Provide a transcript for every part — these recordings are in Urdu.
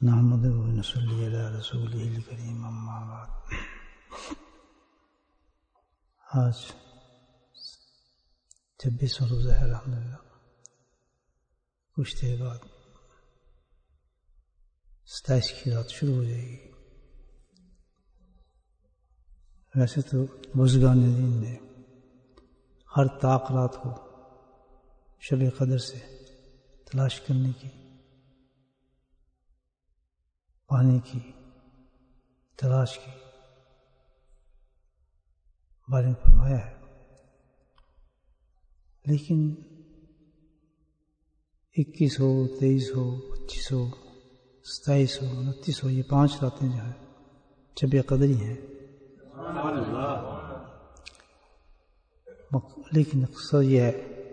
نحمدہ و نصلی علی رسولہ الکریم اما بعد۔ آج 26واں روزہ ہے الحمدللہ۔ کچھ دیر بعد 27 کی رات شروع ہو جائے گی۔ ویسے تو بزرگان دین نے ہر طاق رات کو شب قدر سے تلاش کرنے کی، پانے کی، تلاش کی بارے میں فرمایا ہے، لیکن 21 ہو، 23 ہو، 25 ہو، 27 ہو، 29 ہو، یہ 5 راتیں جو ہیں شب قدر ہی ہیں۔ لیکن مقصد یہ ہے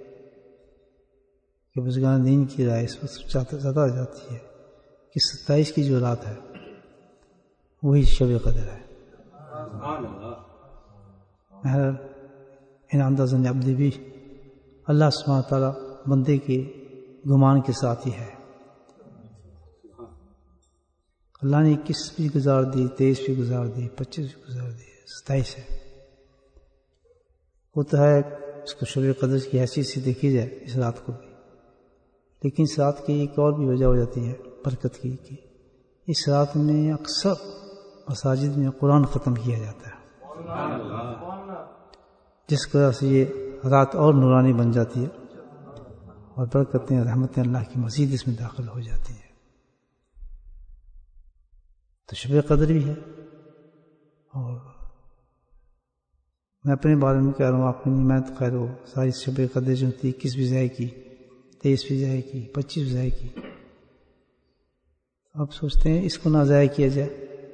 کہ بزرگان دین کی رائے اس وقت زیادہ جاتی ہے کہ 27 کی جو رات ہے وہی شب قدر ہے۔ ان اندر زن عبدی بھی اللہ سبحانہ تعالیٰ بندے کے گمان کے ساتھ ہی ہے۔ اللہ نے 21 بھی گزار دی، 23 بھی گزار دی، 25 بھی گزار دی، 27 ہے۔ ہوتا ہے اس کو شب قدر کی حیثیت سے دیکھی جائے اس رات کو بھی، لیکن اس رات کی ایک اور بھی وجہ ہو جاتی ہے برکت کی کہ اس رات میں اکثر مساجد میں قرآن ختم کیا جاتا ہے، جس وجہ سے یہ رات اور نورانی بن جاتی ہے اور برکتیں رحمتیں اللہ کی مزید اس میں داخل ہو جاتی ہیں۔ تو شب قدر بھی ہے، اور میں اپنے بارے میں کہہ رہا ہوں، آپ میں تو خیر ہو ساری شب قدر جو تھی 21 بھی ضائع کی، 23 بھی ضائع کی، 25 بھی ضائع کی۔ اب سوچتے ہیں اس کو نہ ضائع کیا جائے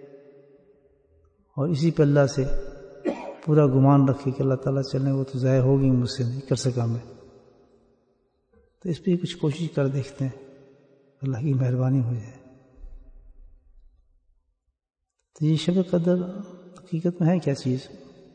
اور اسی پہ اللہ سے پورا گمان رکھے کہ اللہ تعالیٰ چلیں وہ تو ضائع ہوگی، مجھ سے نہیں کر سکا میں، تو اس پہ کچھ کوشش کر دیکھتے ہیں، اللہ کی مہربانی ہو جائے۔ تو یہ شب قدر حقیقت میں ہے کیا چیز،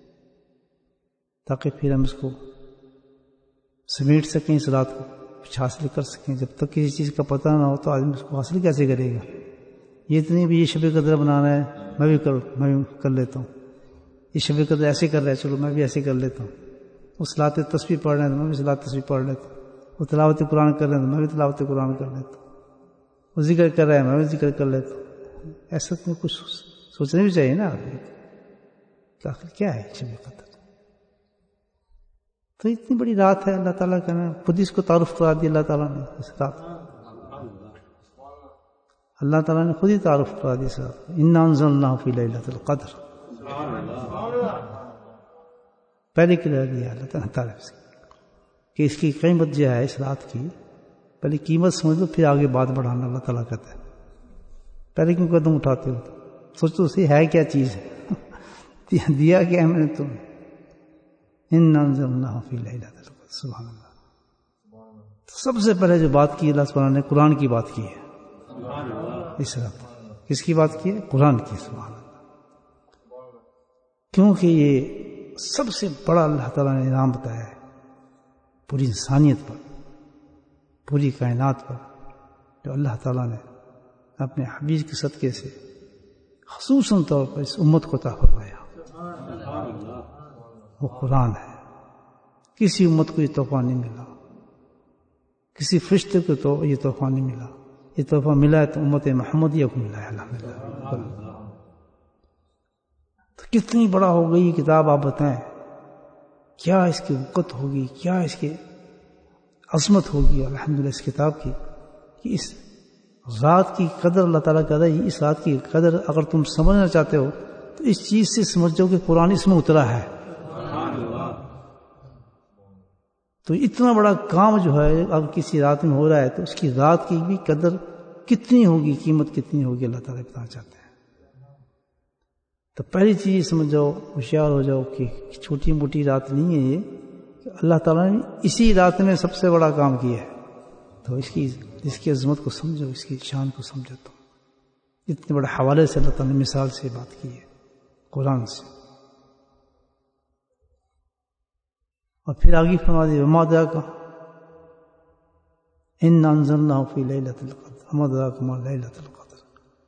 تاکہ پھر ہم اس کو سمیٹ سکیں، اس رات کو کچھ حاصل کر سکیں۔ جب تک کسی چیز کا پتہ نہ ہو تو آدمی اس کو حاصل کیسے کرے گا؟ یہ تو نہیں بھی یہ شب قدر بنانا ہے میں بھی کر لیتا ہوں، یہ شب قدر ایسے کر رہا ہے چلو میں بھی ایسے کر لیتا ہوں، وہ صلاۃ تسبیح پڑھ رہے ہیں تو میں بھی صلاۃ تسبیح پڑھ لیتا ہوں، وہ تلاوت قرآن کر رہے ہیں تو میں بھی تلاوت قرآن کر لیتا ہوں، وہ ذکر کر رہے ہیں میں بھی ذکر کر لیتا ہوں۔ ایسا تو کچھ سوچنا بھی چاہیے نا کہ آخر کیا ہے شب قدر؟ تو اتنی بڑی رات ہے، اللہ تعالیٰ کا نا خود اس کو تعارف کرا دیا اللہ تعالیٰ نے اس رات، اللہ تعالیٰ نے خود ہی تعارف کرا دیا اس رات، انا انزلناہ فی لیلۃ القدر، پہلے کہہ دیا اللہ تعالیٰ کہ اس کی قیمت جو ہے اس رات کی، پہلے قیمت سمجھ لو پھر آگے بات بڑھانا۔ اللہ تعالیٰ کہتا ہے پہلے کیوں قدم اٹھاتے ہو، سوچو اسی ہے کیا چیز ہے، دیا کیا ہے میں نے تمہیں، انا انزلناہ فی لیلۃ القدر۔ سبحان اللہ، سب سے پہلے جو بات کی اللہ سبحانہ نے قرآن کی بات کی ہے اس رات۔ کس کی بات کی ہے؟ قرآن کی۔ سبحان اللہ، کیونکہ یہ سب سے بڑا اللہ تعالیٰ نے انعام بتایا ہے پوری انسانیت پر، پوری کائنات پر، جو اللہ تعالیٰ نے اپنے حبیب کے صدقے سے خصوصاً طور پر اس امت کو عطا فرمایا، وہ قرآن ہے۔ کسی امت کو یہ تحفہ نہیں ملا، کسی فرشتے کو تو یہ تحفہ نہیں ملا، یہ تحفہ ملا ہے تو امت محمدیہ کو ملا ہے الحمدللہ۔ تو کتنی بڑا ہو گئی یہ کتاب، آپ بتائیں کیا اس کی وقت ہوگی، کیا اس کی عظمت ہوگی الحمدللہ اس کتاب کی، کہ اس رات کی قدر اللہ تعالیٰ کہتا ہے اس رات کی قدر اگر تم سمجھنا چاہتے ہو تو اس چیز سے سمجھ جاؤ کہ قرآن اس میں اترا ہے۔ تو اتنا بڑا کام جو ہے اب کسی رات میں ہو رہا ہے تو اس کی رات کی بھی قدر کتنی ہوگی، قیمت کتنی ہوگی، اللہ تعالیٰ بتانا چاہتے ہیں۔ تو پہلی چیز سمجھ جاؤ، ہوشیار ہو جاؤ کہ چھوٹی موٹی رات نہیں ہے یہ، کہ اللہ تعالیٰ نے اسی رات میں سب سے بڑا کام کیا ہے۔ تو اس کی عظمت کو سمجھو، اس کی شان کو سمجھو۔ تو اتنے بڑے حوالے سے اللہ تعالیٰ نے مثال سے بات کی ہے قرآن سے، اور پھر آگے فرما دیا وما ادراک انا انزلناہ فی لیلۃ القدر، وما ادراک ما لیلۃ القدر۔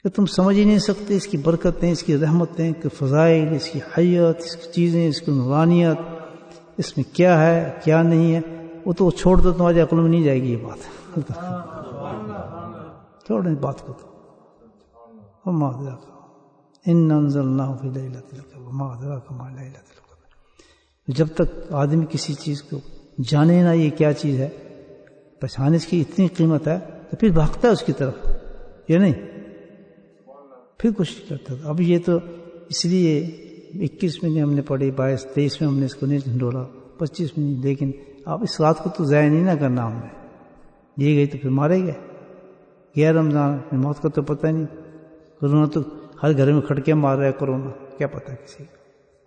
کہ تم سمجھ ہی نہیں سکتے اس کی برکتیں، اس کی رحمتیں، اس کے فضائل، اس کی حیات، اس کی چیزیں، اس کی نورانیت، اس میں کیا ہے کیا نہیں ہے، وہ تو چھوڑ دو، تمہاری عقل میں نہیں جائے گی یہ بات. چھوڑ اس بات کو تو. وما أدراك إن أنزلناه في ليلة القدر وما أدراك ما ليلة القدر. جب تک آدمی کسی چیز کو جانے نہ یہ کیا چیز ہے، پہچان اس کی اتنی قیمت ہے تو پھر بھاگتا ہے اس کی طرف، یہ نہیں پھر کوشش کرتا تھا. اب یہ تو اس لیے 21 میں ہم نے پڑھی، 22 23 میں ہم نے اس کو نہیں ڈھنڈولا، 25 میں، لیکن اب اس رات کو تو ضائع نہیں نہ کرنا. ہم نے یہ گئی تو پھر مارے گئے. گیا رمضان میں موت کا تو پتہ نہیں. کرونا تو ہر گھر میں کھڑکے مار رہا ہے، کرونا کیا پتہ کسی کو.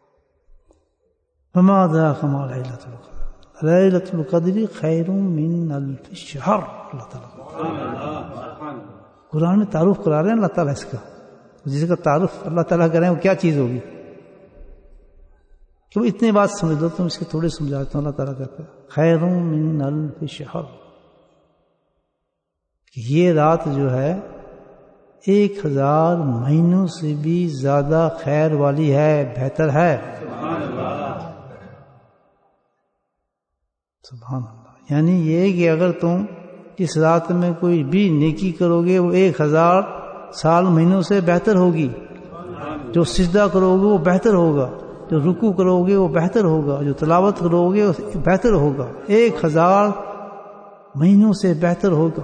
وما أدراك ما ليلة القدر ليلة القدر خير من ألف شهر. اللہ تعالیٰ قرآن میں تعارف کرا رہے ہیں اللہ تعالیٰ اس کا. جس کا تعارف اللہ تعالیٰ کریں وہ کیا چیز ہوگی کہ وہ اتنے بات سمجھ دو. تم اس کے تھوڑے سمجھاتا ہوں. اللہ تعالیٰ کہتا ہے خیر من الف شہر، کہ یہ رات جو ہے 1000 مہینوں سے بھی زیادہ خیر والی ہے، بہتر ہے. سبحان اللہ. یعنی یہ کہ اگر تم اس رات میں کوئی بھی نیکی کرو گے وہ 1000 سال مہینوں سے بہتر ہوگی. جو سجدہ کرو گے وہ بہتر ہوگا، جو رکوع کرو گے وہ بہتر ہوگا، جو تلاوت کرو گے وہ بہتر ہوگا، 1000 مہینوں سے بہتر ہوگا.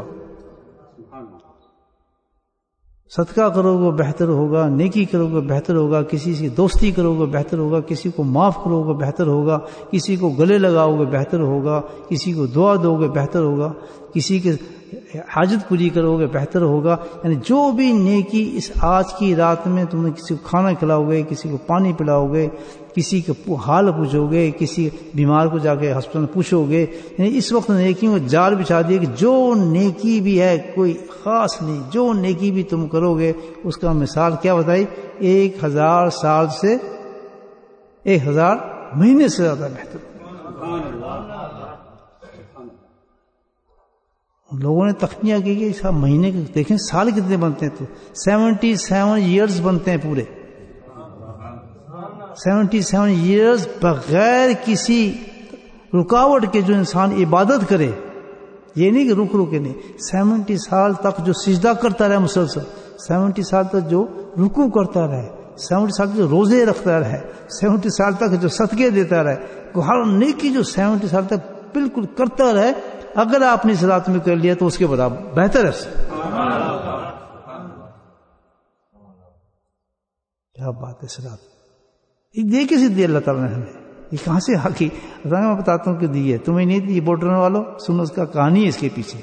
صدقہ کرو گے بہتر ہوگا، نیکی کرو گے بہتر ہوگا، کسی سے دوستی کرو گے بہتر ہوگا، کسی کو معاف کرو گے بہتر ہوگا، کسی کو گلے لگاؤ گے بہتر ہوگا، کسی کو دعا دو گے بہتر ہوگا، کسی کے حاجت پوری کرو گے بہتر ہوگا. یعنی جو بھی نیکی اس آج کی رات میں تم نے کسی کو کھانا کھلاؤ گے، کسی کو پانی پلاؤ گے، کسی کا حال پوچھو گے، کسی بیمار کو جا کے ہسپتال میں پوچھو گے، یعنی اس وقت نیکیوں کو جال بچھا دیے کہ جو نیکی بھی ہے کوئی خاص نہیں، جو نیکی بھی تم کرو گے اس کا مثال کیا بتائی، 1000 سال سے 1000 مہینے سے زیادہ بہتر. لوگوں نے تخمینہ کی کہ اس مہینے کے دیکھیں سال کتنے بنتے ہیں، تو 77 ایئرز بنتے ہیں پورے. 77 ایئرز بغیر کسی رکاوٹ کے جو انسان عبادت کرے، یہ نہیں کہ رک کے نہیں، 70 سال تک جو سجدہ کرتا رہے مسلسل، 70 سال تک جو رکوع کرتا رہے، 70 سال تک جو روزے رکھتا رہے، 70 سال تک جو صدقے دیتا رہے، ہر نیکی جو 70 سال تک بالکل کرتا رہے، اگر آپ نے اس رات میں کر لیا تو اس کے برابر بہتر ہے. کیا بات ہے. اس رات یہ کسی دی اللہ تعالیٰ نے ہمیں، یہ کہاں سے آ گئی؟ میں بتاتا ہوں کہ دی ہے، تمہیں نہیں دی. بورڈر والوں سنو، اس کا کہانی ہے اس کے پیچھے،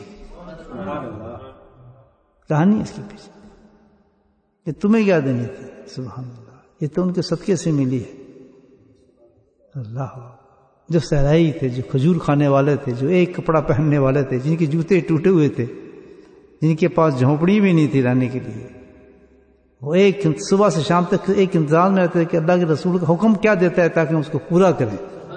کہانی ہے اس کے پیچھے کہ تمہیں کیا دینی تھی. سبحان اللہ. یہ تو ان کے صدقے سے ملی ہے. اللہ جو صحرائی تھے، جو کھجور کھانے والے تھے، جو ایک کپڑا پہننے والے تھے، جن کے جوتے ٹوٹے ہوئے تھے، جن کے پاس جھونپڑی بھی نہیں تھی رہنے کے لیے، وہ ایک صبح سے شام تک ایک انتظار میں رہتے کہ اللہ کے رسول کا حکم کیا دیتا ہے تاکہ ہم اس کو پورا کریں.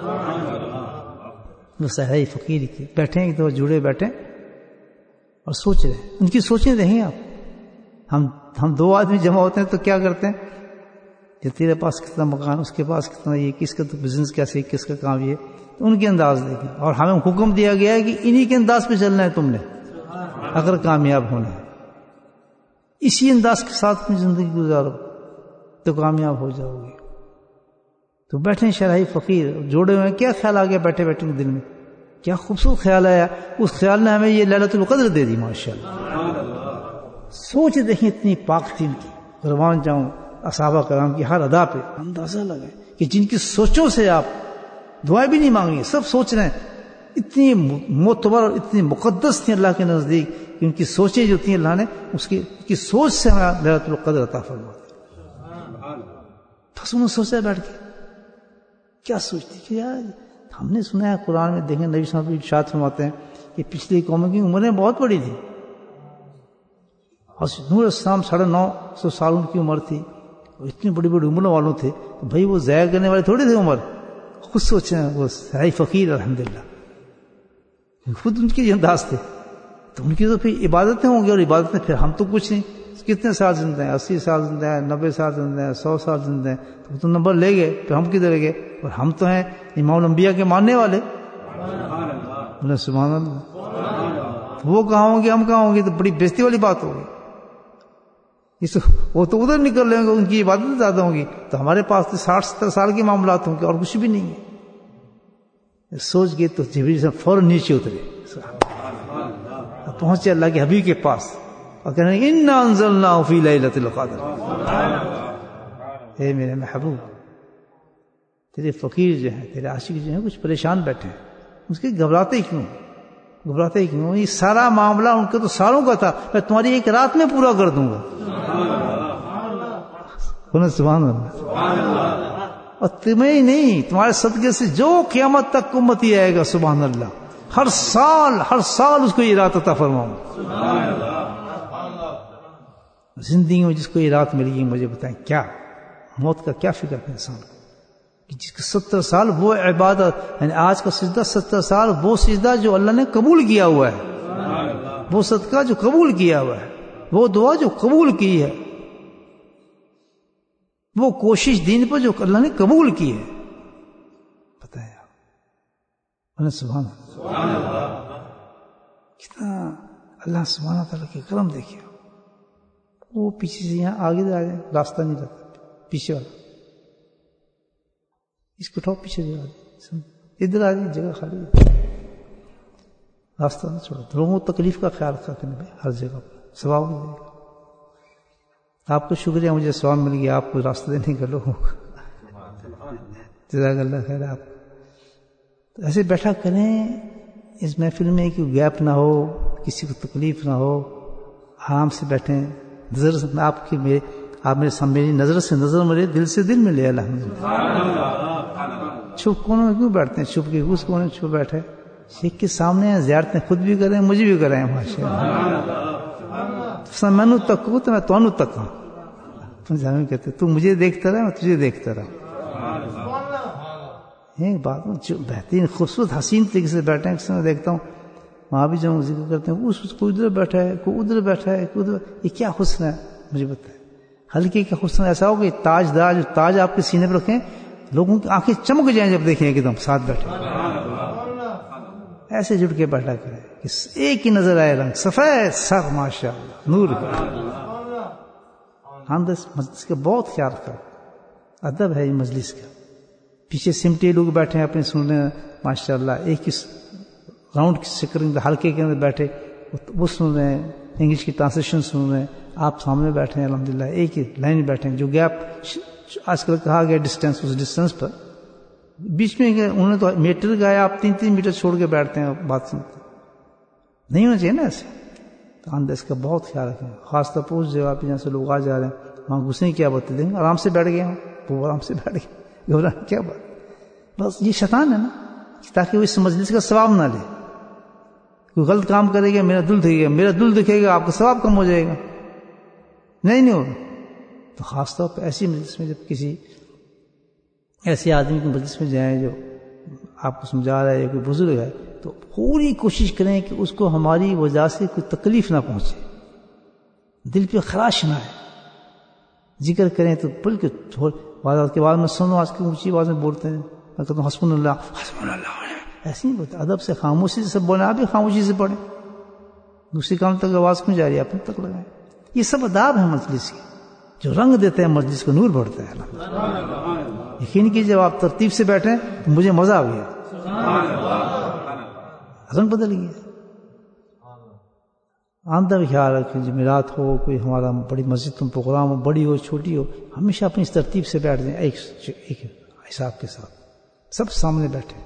وہ صحرائی فقیر کی بیٹھے ہیں، ایک دفعہ جڑے بیٹھے اور سوچ رہے ہیں. ان کی سوچیں رہیں آپ. ہم 2 آدمی جمع ہوتے ہیں تو کیا کرتے ہیں کہ تیرے پاس کتنا مکان، اس کے پاس کتنا، یہ کس کا تو بزنس کیسے، کس کا کام، یہ تو ان کے انداز دیکھیں. اور ہمیں حکم دیا گیا ہے کہ انہی کے انداز پہ چلنا ہے تم نے اگر کامیاب ہونا ہے. اسی انداز کے ساتھ اپنی زندگی گزارو تو کامیاب ہو جاؤ گے. تو بیٹھے شرعی فقیر جوڑے ہوئے، کیا خیال آ گیا بیٹھے بیٹھے دل میں، کیا خوبصورت خیال آیا. اس خیال نے ہمیں یہ لیلۃ القدر دے دی. ماشاءاللہ. سوچ دیکھیں اتنی پاک تھی ان کی. قربان جاؤں صحابہ کرام کی ہر ادا پہ اندازہ لگے کہ جن کی سوچوں سے آپ دعائیں بھی نہیں مانگی، سب سوچ رہے ہیں. اتنی معتبر اور اتنی مقدس تھی اللہ کے نزدیک کہ ان کی سوچیں جو تھیں اللہ نے اس کی سوچ سے ہمیں لیلۃ القدر عطا فرما دی. بس انہوں نے سوچا بیٹھ کے، کیا سوچتی کہ یار ہم نے سنا ہے قرآن میں، دیکھیں نبی صلی اللہ علیہ وسلم ارشاد فرماتے ہیں کہ پچھلی قوموں کی عمریں بہت بڑی تھی. اور نوح علیہ السلام 950 سال ان کی عمر تھی، اتنی بڑی بڑی عمر والوں تھے، تو بھائی وہ ضائع کرنے والے تھوڑے تھے عمر. خود سوچیں وہ صحرائی فقیر الحمدللہ، خود ان کے انداز تھے تو ان کی تو پھر عبادتیں ہوں گی، اور عبادتیں پھر ہم تو کچھ نہیں. کتنے سال زندہ ہیں؟ 80 سال زندہ ہیں، 90 سال زندہ ہیں، 100 سال زندہ ہیں. تو نمبر لے گئے، پھر ہم کدھر گئے؟ اور ہم تو ہیں امام الانبیاء کے ماننے والے. سبحان اللہ. وہ کہاں ہوں گے، ہم کہاں ہوں گے؟ تو بڑی بےزتی والی بات ہوگی. وہ تو ادھر نکل لیں گے، ان کی عبادت زیادہ ہوں گی. تو ہمارے پاس تو 60-70 سال کے معاملات ہوں گے اور کچھ بھی نہیں ہے. سوچ گئے تو جبریل سے فوراً نیچے اترے، پہنچے اللہ کے حبیب کے پاس اور کہنے لگے انا انزلناہ فی لیلۃ القدر. اے میرے محبوب، تیرے فقیر جو ہیں، تیرے عاشق جو ہیں، کچھ پریشان بیٹھے ہیں. اس کے گھبراتے کیوں؟ یہ سارا معاملہ ان کا تو سالوں کا تھا، میں تمہاری ایک رات میں پورا کر دوں گا. سبحان اللہ. اور تمہیں ہی نہیں، تمہارے صدقے سے جو قیامت تک امتی آئے گا، سبحان اللہ، ہر سال اس کو یہ رات عطا فرماؤں. زندگی میں جس کو یہ رات ملے گی، مجھے بتائیں کیا موت کا کیا فکر ہے انسان کو؟ کہ جس کے 70 سال وہ عبادت، یعنی آج کا سجدہ 70 سال وہ سجدہ جو اللہ نے قبول کیا ہوا ہے، وہ صدقہ جو قبول کیا ہوا ہے، وہ دعا جو قبول کی ہے، وہ کوشش دین پر جو اللہ نے قبول کی ہے. پتہ ہے آپ سبحان اللہ، کتنا اللہ سبحانہ تعالیٰ کے کرم دیکھیں. وہ پیچھے سے یہاں آگے آ جائیں، راستہ نہیں رہتا، پیچھے والا اس کو اٹھاؤ، پیچھے ادھر آ جائیں، جگہ خالی ہے، راستہ نہ چھوڑو. لوگوں کو تکلیف کا خیال رکھا کرنے میں ہر جگہ پر ثواب ملے گا. آپ کو شکریہ، مجھے ثواب مل گیا آپ کو راستہ دینے کا لوگوں کو. جزاک اللہ خیر. آپ ایسے بیٹھا کریں اس محفل میں کہ گیپ نہ ہو، کسی کو تکلیف نہ ہو، آرام سے بیٹھیں. نظر میں آپ میرے سامنے، میری نظر سے نظر ملے، دل سے دل ملے. الحمدللہ. چھپ کونوں میں کیوں بیٹھتے ہیں؟ چھپ کے اس کونے میں چھپ بیٹھے. شیخ کے سامنے زیارتیں خود بھی کریں، مجھے بھی کریں. ماشاءاللہ. میں تکوں تو میں تمہیں تکاں. تم جانو کہتے تو مجھے دیکھتا رہا، میں تجھے دیکھتا رہا. ایک بات بہترین خوبصورت حسین طریقے سے بیٹھے ہیں. میں دیکھتا ہوں وہاں بھی جب ذکر کرتے ہیں، کوئی ادھر بیٹھا ہے، کوئی ادھر بیٹھا ہے، کوئی ادھر. یہ کیا حسن ہے؟ مجھے بتائیں. ہلکے کا حسن ایسا ہو کہ تاجدار جو تاج آپ کے سینے پر رکھیں، لوگوں کی آنکھیں چمک جائیں جب دیکھیں ایک دم ساتھ بیٹھے. ایسے جڑ کے بیٹھا کرے کہ ایک ہی نظر آئے، رنگ سفید سر، ماشاء اللہ، نور کا. ہم مجلس کا بہت خیال رکھا، ادب ہے یہ مجلس کا. پیچھے سمٹے لوگ بیٹھے ہیں اپنے سن رہے ہیں، ماشاء اللہ. ایک ہی راؤنڈ کی شکل ہلکے کے اندر بیٹھے، وہ سن رہے ہیں، انگلش کی ٹرانسلیشن سن رہے ہیں. آپ سامنے بیٹھے ہیں، الحمدللہ ایک ہی لائن بیٹھے ہیں. جو گیپ آج کل کہا گیا ڈسٹینس، اس ڈسٹینس پر بیچ میں انہوں نے تو میٹر گایا، آپ 3-3 میٹر چھوڑ کے بیٹھتے ہیں، بات سنتے نہیں ہونا چاہیے نا ایسے. تو آندہ اس کا بہت خیال رکھیں. خاص طور پر اس جگہ پہ جہاں سے لوگ آ جا رہے ہیں، وہاں گھسنے کی کیا بات ہے؟ آرام سے بیٹھ گئے ہوں، وہ آرام سے بیٹھ گئے، گھبرانے کیا بات. بس یہ شیطان ہے نا، تاکہ وہ اس مجلس کا ثواب نہ لے. کوئی غلط کام کرے گا، میرا دل دکھے گا، میرا دل دکھے گا، آپ کا ثواب کم ہو جائے گا. نہیں ہوگا. تو خاص طور پہ ایسی مجلس میں جب کسی ایسے آدمی کی مجلس میں جائیں جو آپ کو سمجھا رہا ہے یا کوئی بزرگ ہے، تو پوری کوشش کریں کہ اس کو ہماری وجہ سے کوئی تکلیف نہ پہنچے، دل پہ خراش نہ آئے. ذکر کریں تو بلکہ بعض کے بعد میں سنو آج کی اونچی آواز میں بولتے ہیں، میں کہتا ہوں حسبنا اللہ حسبنا اللہ، ایسے نہیں بولتے. ادب سے، خاموشی سے سب بولیں. آپ بھی خاموشی سے پڑھیں. دوسری کام تک آواز کیوں جا رہی ہے؟ اپنے تک لگائیں. یہ سب آداب ہیں مجلس کے، جو رنگ دیتے ہیں مجلس کو، نور بڑھتا ہے. یقین کیجیے جب آپ ترتیب سے بیٹھیں تو مجھے مزہ آ گیا، رنگ بدل گیا. آندہ بھی خیال رکھیں، جمعرات ہو، کوئی ہمارا بڑی مسجد میں پروگرام ہو، بڑی ہو چھوٹی ہو، ہمیشہ اپنی اس ترتیب سے بیٹھ جائیں، ایک حساب کے ساتھ سب سامنے بیٹھے.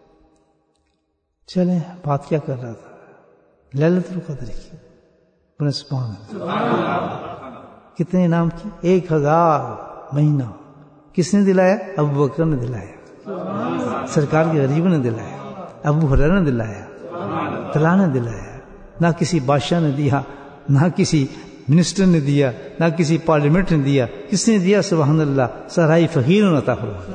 چلیں، بات کیا کر رہا تھا؟ لیلۃ القدر کی. سبحان اللہ. کتنے انعام کی؟ 1000 مہینہ. کس نے دلایا؟ ابو بکر نے دلایا، سرکار کے غریب نے دلایا، ابو ہریرہ نے دلایا، طلحہ نے دلایا. نہ کسی بادشاہ نے دیا، نہ کسی منسٹر نے دیا، نہ کسی پارلیمنٹ نے دیا. کس نے دیا؟ سبحان اللہ، صحرائی فقیر نے عطا فرمایا.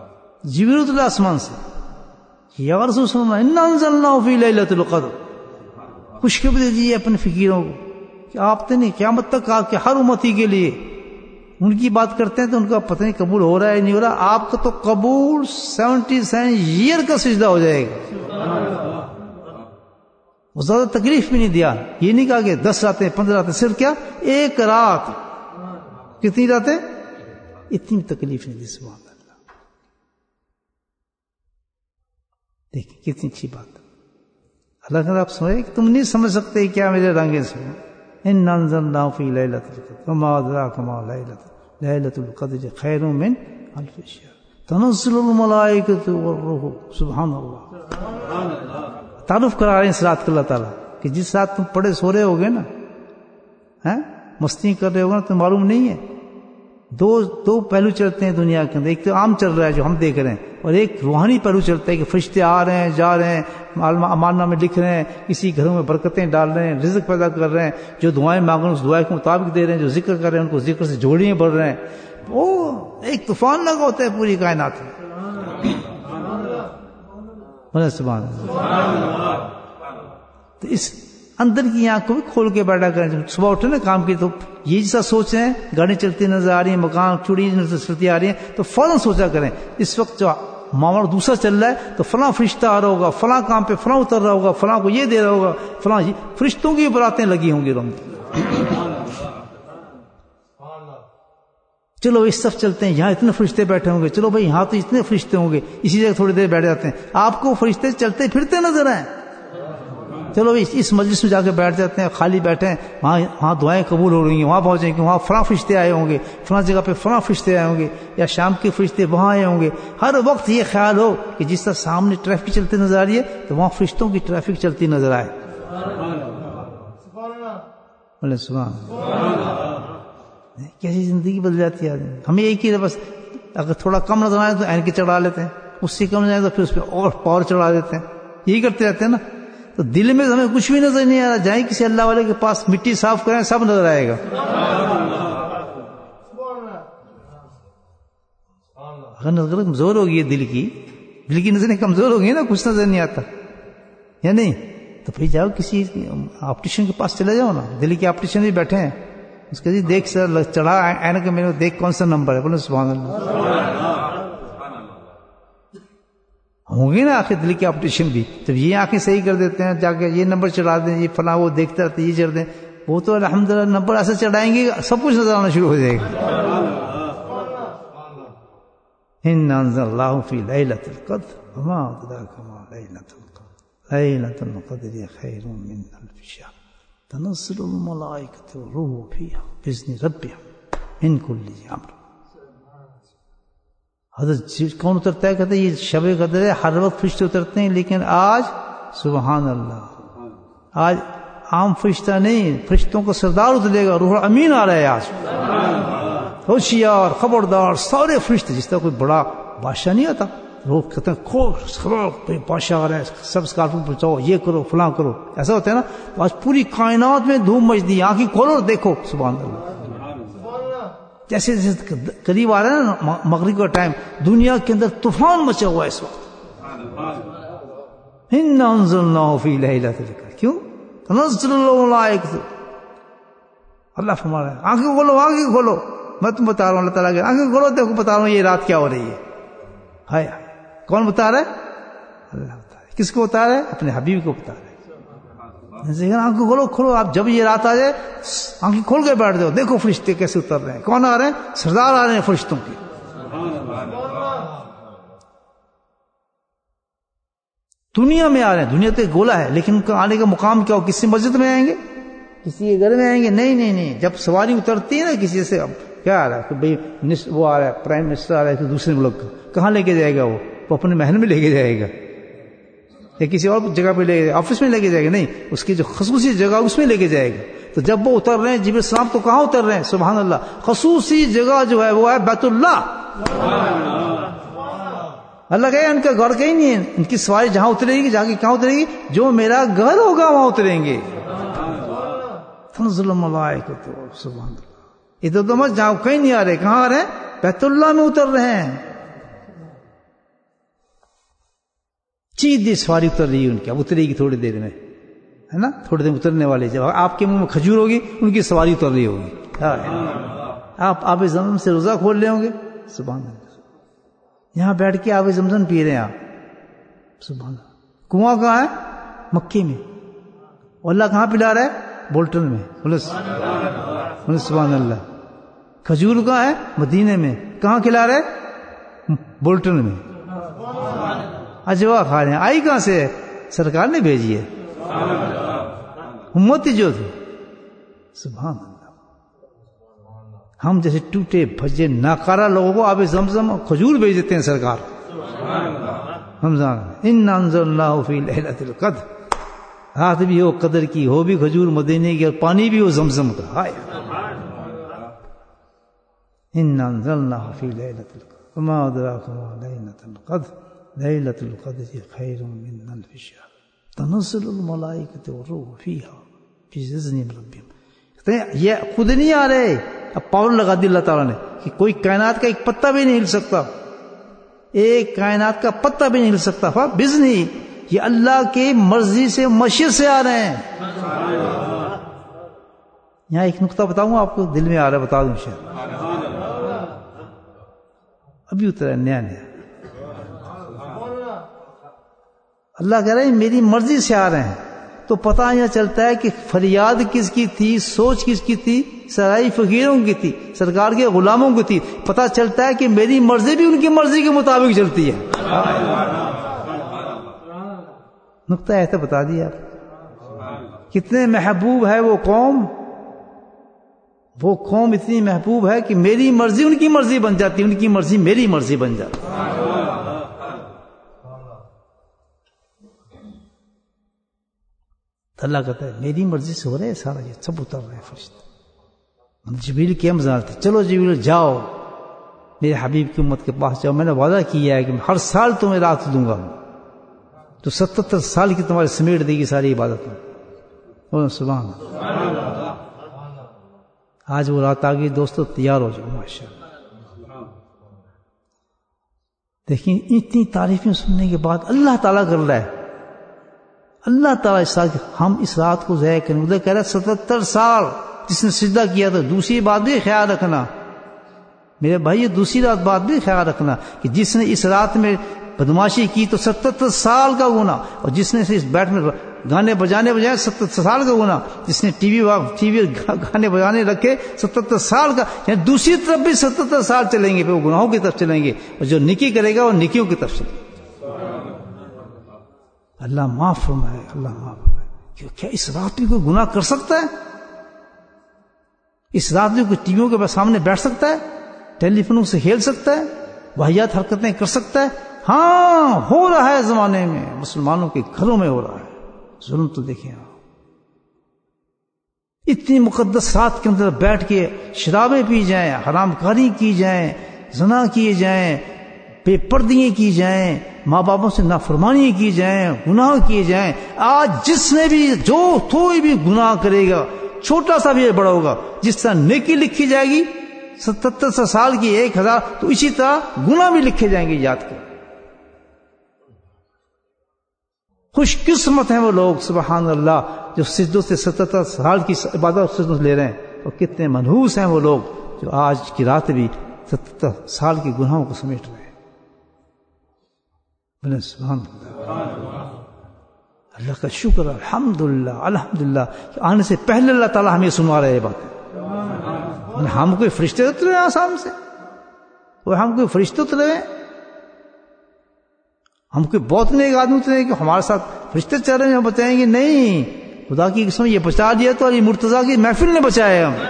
جبریل اللہ آسمان سے، یا رسول اللہ انا انزلناہ فی لیلۃ القدر. خوشخبری دیجیے اپنے فقیروں کو کہ آپ نے قیامت تک کہا کہ ہر امتی کے لیے ان کی بات کرتے ہیں تو ان کا پتہ نہیں قبول ہو رہا ہے نہیں ہو رہا. آپ کا تو قبول 77 ایئر کا سجدہ ہو جائے گا. وہ زیادہ تکلیف بھی نہیں دیا. یہ نہیں کہا کہ 10 راتیں 15 راتیں, صرف کیا ایک رات. کتنی راتیں؟ اتنی تکلیف نہیں دی. سبحان اللہ. دیکھیں کتنی اچھی بات. اللہ تعالیٰ آپ سمجھے کہ تم نہیں سمجھ سکتے کیا میرے رنگے سے. ان انزلناه في ليلة القدر وما أدراك ما ليلة القدر خير من ألف شهر تنزل الملائكة والروح. سبحان اللہ. تعارف کرا رہے ہیں اس رات کا اللہ تعالیٰ کہ جس رات تم پڑے سو رہے ہوگے نا, مستی کر رہے ہوگے نا, تو معلوم نہیں ہے. دو پہلو چلتے ہیں دنیا کے اندر. ایک تو عام چل رہا ہے جو ہم دیکھ رہے ہیں, اور ایک روحانی پہلو چلتا ہے کہ فرشتے آ رہے ہیں جا رہے ہیں, امانہ میں لکھ رہے ہیں, کسی گھروں میں برکتیں ڈال رہے ہیں, رزق پیدا کر رہے ہیں, جو دعائیں مانگ رہے ہیں اس دعائیں کے مطابق دے رہے ہیں, جو ذکر کر رہے ہیں ان کو ذکر سے جوڑیاں بڑھ رہے ہیں. وہ ایک طوفان لگا ہوتا ہے پوری کائنات میں. سبحان اللہ. تو اس اندر کی آنکھ کو بھی کھول کے بیٹھا کریں. جب صبح اٹھے نا کام کی تو یہ جیسا سوچ رہے ہیں, گاڑی چلتی نظر آ رہی ہیں, مکان چوڑی نظر چلتی آ رہی ہیں, تو فوراً سوچا کریں اس وقت جو معاملہ دوسرا چل رہا ہے تو فلاں فرشتہ آ رہا ہوگا, فلاں کام پہ فلاں اتر رہا ہوگا, فلاں کو یہ دے رہا ہوگا, فلاں فرشتوں کی براتیں لگی ہوں گی. چلو اس طرف چلتے ہیں, یہاں اتنے فرشتے بیٹھے ہوں گے, چلو بھائی یہاں تو اتنے فرشتے ہوں گے, اسی جگہ تھوڑی دیر بیٹھ جاتے ہیں. آپ کو فرشتے چلتے پھرتے نظر آئیں. چلو اس مجلس میں جا کے بیٹھ جاتے ہیں, خالی بیٹھے ہیں, وہاں دعائیں قبول ہو رہی ہیں, وہاں پہنچیں گے, وہاں فلاں فرشتے آئے ہوں گے, فلاں جگہ پہ فلاں فرشتے آئے ہوں گے, یا شام کے فرشتے وہاں آئے ہوں گے. ہر وقت یہ خیال ہو کہ جس طرح سامنے ٹریفک چلتے نظر آ رہی ہے تو وہاں فرشتوں کی ٹریفک چلتی نظر آئے. سبحان کیسی زندگی بدل جاتی ہے آدمی. ہمیں ایک ہی بس اگر تھوڑا کم نظر آئے تو این کے چڑھا لیتے ہیں, اس سے کم نظر آئے تو پھر اس پہ اور پاور چڑھا دیتے ہیں. یہی کرتے رہتے ہیں نا. تو دل میں ہمیں کچھ بھی نظر نہیں آ رہا, جائیں کسی اللہ والے کے پاس مٹی صاف کریں سب نظر آئے گا. اگر نظر کمزور ہوگی دل کی نظریں کمزور ہوگی نا, کچھ نظر نہیں آتا یا نہیں, تو پھر جاؤ کسی آپٹیشین کے پاس چلے جاؤ نا. دل کے آپٹیشین بھی بیٹھے ہیں, اس کے جی دیکھ سر چڑھا اینک میرے دیکھ کون سا نمبر ہے. بولے سبحان اللہ. ہوں گے نا آخر دل کے آپٹیشن بھی. جب یہ آنکھیں صحیح کر دیتے ہیں, جا کے یہ نمبر چڑھا دیں, یہ فلاں وہ دیکھتے رہتے یہ چڑھ دیں, وہ تو الحمدللہ نمبر ایسے چڑھائیں گے سب کچھ نظر آنا شروع ہو جائے گا. ان انزلناه في ليلة القدر وما أدراك ما ليلة القدر ليلة القدر خير من ألف شهر تنزل الملائكة والروح فيها بإذن ربهم من كل أمر. حضرت کون اترتا ہے؟ کہتے ہیں یہ شب قدر ہے, ہر وقت فرشتے اترتے ہیں, لیکن آج سبحان اللہ آج عام فرشتہ نہیں, فرشتوں کا سردار اترے گا, روح امین آ رہا ہے آج. ہوشیار خبردار سارے فرشتے, جس طرح کوئی بڑا بادشاہ نہیں آتا, لوگ کہتے ہیں کھول بادشاہ آ رہا ہے, سب اسکارپنگ پہنچاؤ, یہ کرو فلاں کرو, ایسا ہوتا ہے نا. تو آج پوری کائنات میں دھوم مچ دی, آنکھیں کھولو دیکھو سبحان اللہ. جیسے جیسے قریب آ رہا ہے نا مغرب کا ٹائم, دنیا کے اندر طوفان مچا ہوا ہے اس وقت. اِنَّا أَنزَلْنَاهُ فِي لَيْلَةِ الْقَدْرِ. کیوں؟ تنزل الملائکۃ. اللہ فرما رہا ہے آنکھیں کھولو, آنکھیں کھولو. میں تم بتا رہا ہوں اللہ تعالیٰ کے, آنکھیں کھولو دیکھو, بتا رہا ہوں یہ رات کیا ہو رہی ہے. ہائے کون بتا رہا ہے؟ اللہ بتا رہا ہے. کس کو بتا رہا ہے؟ اپنے حبیب کو بتا رہا ہے. آنکھیں کھولو کھولو, آپ جب یہ رات آ جائے آنکھیں کھول کے بیٹھ جاؤ, دیکھو فرشتے کیسے اتر رہے ہیں. کون آ رہے ہیں؟ سردار آ رہے ہیں فرشتوں کے. دنیا میں آ رہے ہیں, دنیا تو ایک گولا ہے, لیکن ان کا آنے کا مقام کیا ہو؟ کسی مسجد میں آئیں گے, کسی کے گھر میں آئیں گے؟ نہیں. جب سواری اترتی ہے نا کسی سے, اب کیا آ رہا ہے کہ بھئی وہ آ رہا ہے پرائم منسٹر آ رہا ہے دوسرے ملک کا, کہاں لے کے جائے گا وہ اپنے محل میں لے کے جائے گا یا کسی اور جگہ پہ لے, آفس میں لے کے جائے گا؟ نہیں, اس کی جو خصوصی جگہ اس میں لے کے جائے گا. تو جب وہ اتر رہے ہیں جبریل السلام تو کہاں اتر رہے ہیں؟ سبحان اللہ, خصوصی جگہ جو ہے وہ ہے بیت اللہ. اللہ کہے ان کا گھر کہیں نہیں ہے, ان کی سواری جہاں اترے گی, جا کے کہاں اترے گی؟ جو میرا گھر ہوگا وہاں اتریں گے. تنزل الملائکۃ سبحان اللہ. ادھر تو مت جاؤ, کہیں نہیں آ رہے, کہاں آ رہے ہیں؟ بیت اللہ میں اتر رہے ہیں. چیز دی سواری اتر رہی ہے ان کی, اب اترے گی تھوڑی دیر میں. ہے نا, تھوڑی دیر اترنے والے. جب آپ کے منہ میں کھجور ہوگی ان کی سواری اتر رہی ہوگی. آپ آب زمزم سے روزہ کھول رہے ہوں گے, سبحان اللہ. یہاں بیٹھ کے آب زمزم پی رہے ہیں آپ, سبحان اللہ. کنواں کہاں ہے؟ مکے میں. اور اللہ کہاں پلا رہا ہے؟ بولٹن میں. بولے سبحان اللہ. کھجور کہاں ہے؟ مدینے میں. کہاں کھلا رہا ہے؟ بولٹن میں. اجوا کھا رہے ہیں. آئی کہاں سے ہے؟ سرکار نے بھیجی ہے, امت جو تھی. سبحان اللہ. ہم جیسے ٹوٹے بھجے ناکارہ لوگوں کو آب زمزم اور کھجور بھیج دیتے ہیں سرکار رمضان میں. انا انزلناہ فی لیلۃ القدر, رات بھی ہو قدر کی, ہو بھی کھجور مدینے کی, اور پانی بھی ہو زمزم کا. ہائے انا انزلناہ فی لیلۃ القدر وما ادراک ما لیلۃ القدر لیلۃ القدر خیر من الف شہر تنزل الملائکۃ والروح فیہا بإذن ربہم. یہ خود نہیں آ رہے, اب پاور لگا دی اللہ تعالیٰ نے کہ کوئی کائنات کا ایک پتا بھی نہیں ہل سکتا, ایک کائنات کا پتا بھی نہیں ہل سکتا. بزن ہی, یہ اللہ کی مرضی سے مشیت سے آ رہے ہیں. یہاں ایک نقطہ بتاؤں آپ کو, دل میں آ رہا ہے, بتا دوں شاید. ابھی اترا ہے نیا نیا. اللہ کہہ رہے ہیں میری مرضی سے آ رہے ہیں, تو پتہ یہ چلتا ہے کہ فریاد کس کی تھی, سوچ کس کی تھی, سرائی فقیروں کی تھی, سرکار کے غلاموں کی تھی. پتہ چلتا ہے کہ میری مرضی بھی ان کی مرضی کے مطابق چلتی ہے. نقطہ ایسا بتا دیا. کتنے محبوب ہے وہ قوم, وہ قوم اتنی محبوب ہے کہ میری مرضی ان کی مرضی بن جاتی, ان کی مرضی میری مرضی بن جاتی. اللہ کہتا ہے میری مرضی سے ہو رہا ہے سارا, یہ سب اتر رہے ہیں فرشتے. جبریل کی امزال تھے, چلو جبریل جاؤ میرے حبیب کی امت کے پاس جاؤ, میں نے وعدہ کیا ہے کہ ہر سال تمہیں رات دوں گا, تو 77 سال کی تمہاری سمیٹ دے گی ساری عبادت میں. سبحان اللہ. آج وہ رات آ گئی دوستو, تیار ہو جاؤ ماشاءاللہ. دیکھیں اتنی تعریفیں سننے کے بعد اللہ تعالیٰ کر رہا ہے, اللہ تعالیٰ اس رات, ہم اس رات کو ضائع کریں. ادھر کہہ رہا ہے 77 سال جس نے سجدہ کیا تھا. دوسری بات بھی خیال رکھنا میرے بھائی, یہ دوسری بات بھی خیال رکھنا کہ جس نے اس رات میں بدماشی کی تو 77 سال کا گناہ, اور جس نے اس بیٹ میں گانے بجانے 77 سال کا گناہ, جس نے ٹی وی گانے بجانے رکھے 77 سال کا, یعنی دوسری طرف بھی 77 سال چلیں گے, پھر وہ گناہوں کی طرف چلیں گے, اور جو نیکی کرے گا وہ نیکیوں کی طرف چلے گا. اللہ معاف فرمائے, اللہ معاف فرمائے. کیا اس رات میں کوئی گناہ کر سکتا ہے؟ اس رات میں کوئی ٹی ویوں کے سامنے بیٹھ سکتا ہے, ٹیلی فونوں سے کھیل سکتا ہے, واہیات حرکتیں کر سکتا ہے؟ ہاں ہو رہا ہے زمانے میں, مسلمانوں کے گھروں میں ہو رہا ہے. ظلم تو دیکھیں آپ, اتنی مقدس رات کے اندر بیٹھ کے شرابیں پی جائیں, حرام کاری کی جائیں, زنا کیے جائیں, بے پردگی کی جائیں, ماں باپوں سے نافرمانی کی جائیں, گناہ کیے جائیں. آج جس نے بھی جو کوئی بھی گناہ کرے گا, چھوٹا سا بھی بڑا ہوگا, جس طرح نیکی لکھی جائے گی 77 سال کی 1000, تو اسی طرح گناہ بھی لکھے جائیں گے. یاد کریں, خوش قسمت ہیں وہ لوگ سبحان اللہ جو سجدوں سے 77 سال کی عبادت سجدوں سے لے رہے ہیں, اور کتنے منحوس ہیں وہ لوگ جو آج کی رات بھی 77 سال کے گناہوں کو سمیٹ رہے ہیں. سبحان اللہ, اللہ کا شکر, الحمدللہ الحمدللہ کہ آنے سے پہلے اللہ تعالیٰ ہمیں سنوا رہے ہیں باتیں. ہم کوئی فرشتے اترے ہیں آسام سے, وہ ہم کوئی فرشتے اترے ہیں, ہم کوئی بہت نیک آدمی اترے ہیں کہ ہمارے ساتھ فرشتے چل رہے ہیں, ہم بتائیں گے نہیں خدا کی قسم یہ بچا دیا تو علی مرتضیٰ کی محفل نے بچایا. ہم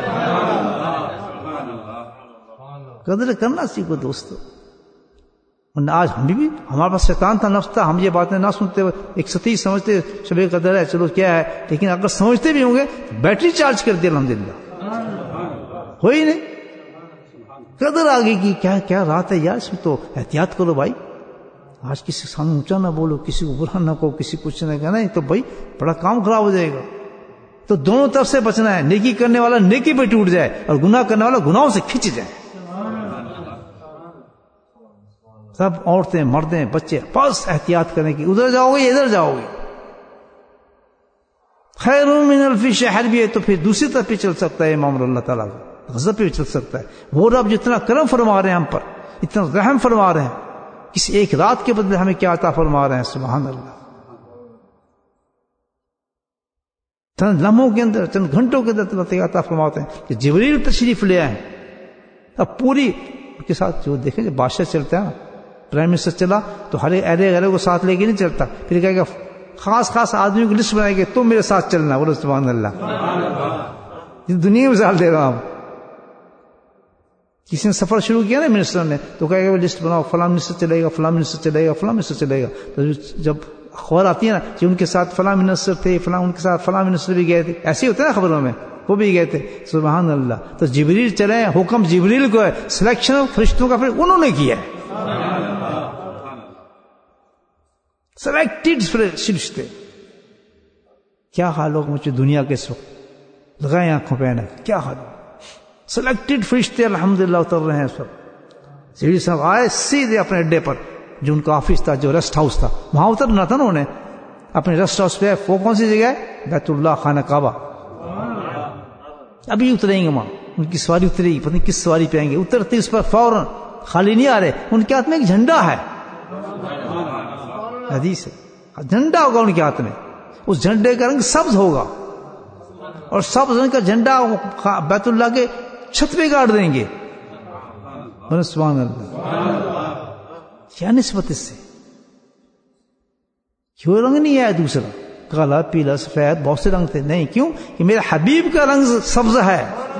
قدر کرنا سیکھو دوستو. آج ہم بھی ہمارے پاس شیطان تھا, نفس تھا, ہم یہ باتیں نہ سنتے ہوئے ایک سطحی سمجھتے شب قدر ہے چلو کیا ہے, لیکن اگر سمجھتے بھی ہوں گے بیٹری چارج کر دی الحمدللہ, ہوئی نہیں قدر آگے کی. کیا کیا رات ہے یار, اس میں تو احتیاط کرو بھائی. آج کسی کے سامنے اونچا نہ بولو, کسی کو برا نہ کہو, کسی کچھ نہ کہنا, نہیں تو بھائی بڑا کام خراب ہو جائے گا. تو دونوں طرف سے بچنا ہے, نیکی کرنے والا نیکی پہ ٹوٹ جائے اور گناہ کرنے والا گناہوں سے کھنچ جائے. سب عورتیں مردیں بچے بس احتیاط کرنے کی, ادھر جاؤ گے ادھر جاؤ گے. خیر من الف شہر بھی ہے تو پھر دوسری طرف بھی چل سکتا ہے امام اللہ تعالیٰ کا غضب پہ بھی چل سکتا ہے. وہ رب جتنا کرم فرما رہے ہیں ہم پر، اتنا رحم فرما رہے ہیں، اس ایک رات کے بدلے ہمیں کیا عطا فرما رہے ہیں. سبحان اللہ. چند لمحوں کے اندر، چند گھنٹوں کے اندر اللہ عطا فرماتے ہیں کہ جبریل تشریف لے آئے. اب پوری کے ساتھ جو دیکھیں جو بادشاہ چلتا ہے، پرائم منسٹر چلا تو ہر اہلِ غیروں کو ساتھ لے کے نہیں چلتا، پھر کہے گا خاص آدمیوں کی لسٹ بنائے گے تم میرے ساتھ چلنا. بولو سبحان اللہ. دنیا کی مثال دے رہا ہوں. کسی نے سفر شروع کیا نا منسٹر نے، تو کہے گا لسٹ بناؤ، فلاں منسٹر چلے گا، فلاں منسٹر چلے گا، فلاں منسٹر چلے گا. تو جب خبر آتی ہے نا کہ ان کے ساتھ فلاں منسٹر تھے، فلاں ان کے ساتھ فلاں منسٹر بھی گئے تھے، ایسے ہی ہوتا ہے نا خبروں میں، وہ بھی گئے تھے. سبحان اللہ. تو جبریل چلے، حکم جبریل کو ہے، سلیکشن فرشتوں کا پھر انہوں نے کیا ہے. سلیکٹڈ فرشتے. کیا حال ہوگا مجھے دنیا کے اس وقت، لگائیں آنکھوں پہ نا، کیا حال ہوگا. سلیکٹڈ فرشتے الحمدللہ اتر رہے ہیں اس وقت. جبریل صاحب آئے سیدھے اپنے اڈے پر، جو ان کا آفس تھا، جو ریسٹ ہاؤس تھا، وہاں اترنا تھا نا انہیں. اپنے ریسٹ ہاؤس پہ وہ کون سی جگہ ہے؟ بیت اللہ، خانہ کعبہ. ابھی اتریں گے وہاں، ان کی سواری اترے گی، پتہ نہیں کس سواری پہ آئیں گے. اترتے اس پر فوراً خالی نہیں آ رہے، ان کے ہاتھ میں ایک جھنڈا ہے. حدیث ہے، جھنڈا ہوگا ان کے ہاتھ میں. اس جھنڈے کا رنگ سبز ہوگا، اور سبز رنگ کا جھنڈا بیت اللہ کے چھت پہ گاڑ دیں گے. سبحان اللہ. کیا نسبت اس سے؟ کیوں رنگ نہیں آیا دوسرا؟ کالا، پیلا، سفید، بہت سے رنگ تھے. نہیں، کیوں کہ میرے حبیب کا رنگ سبز ہے.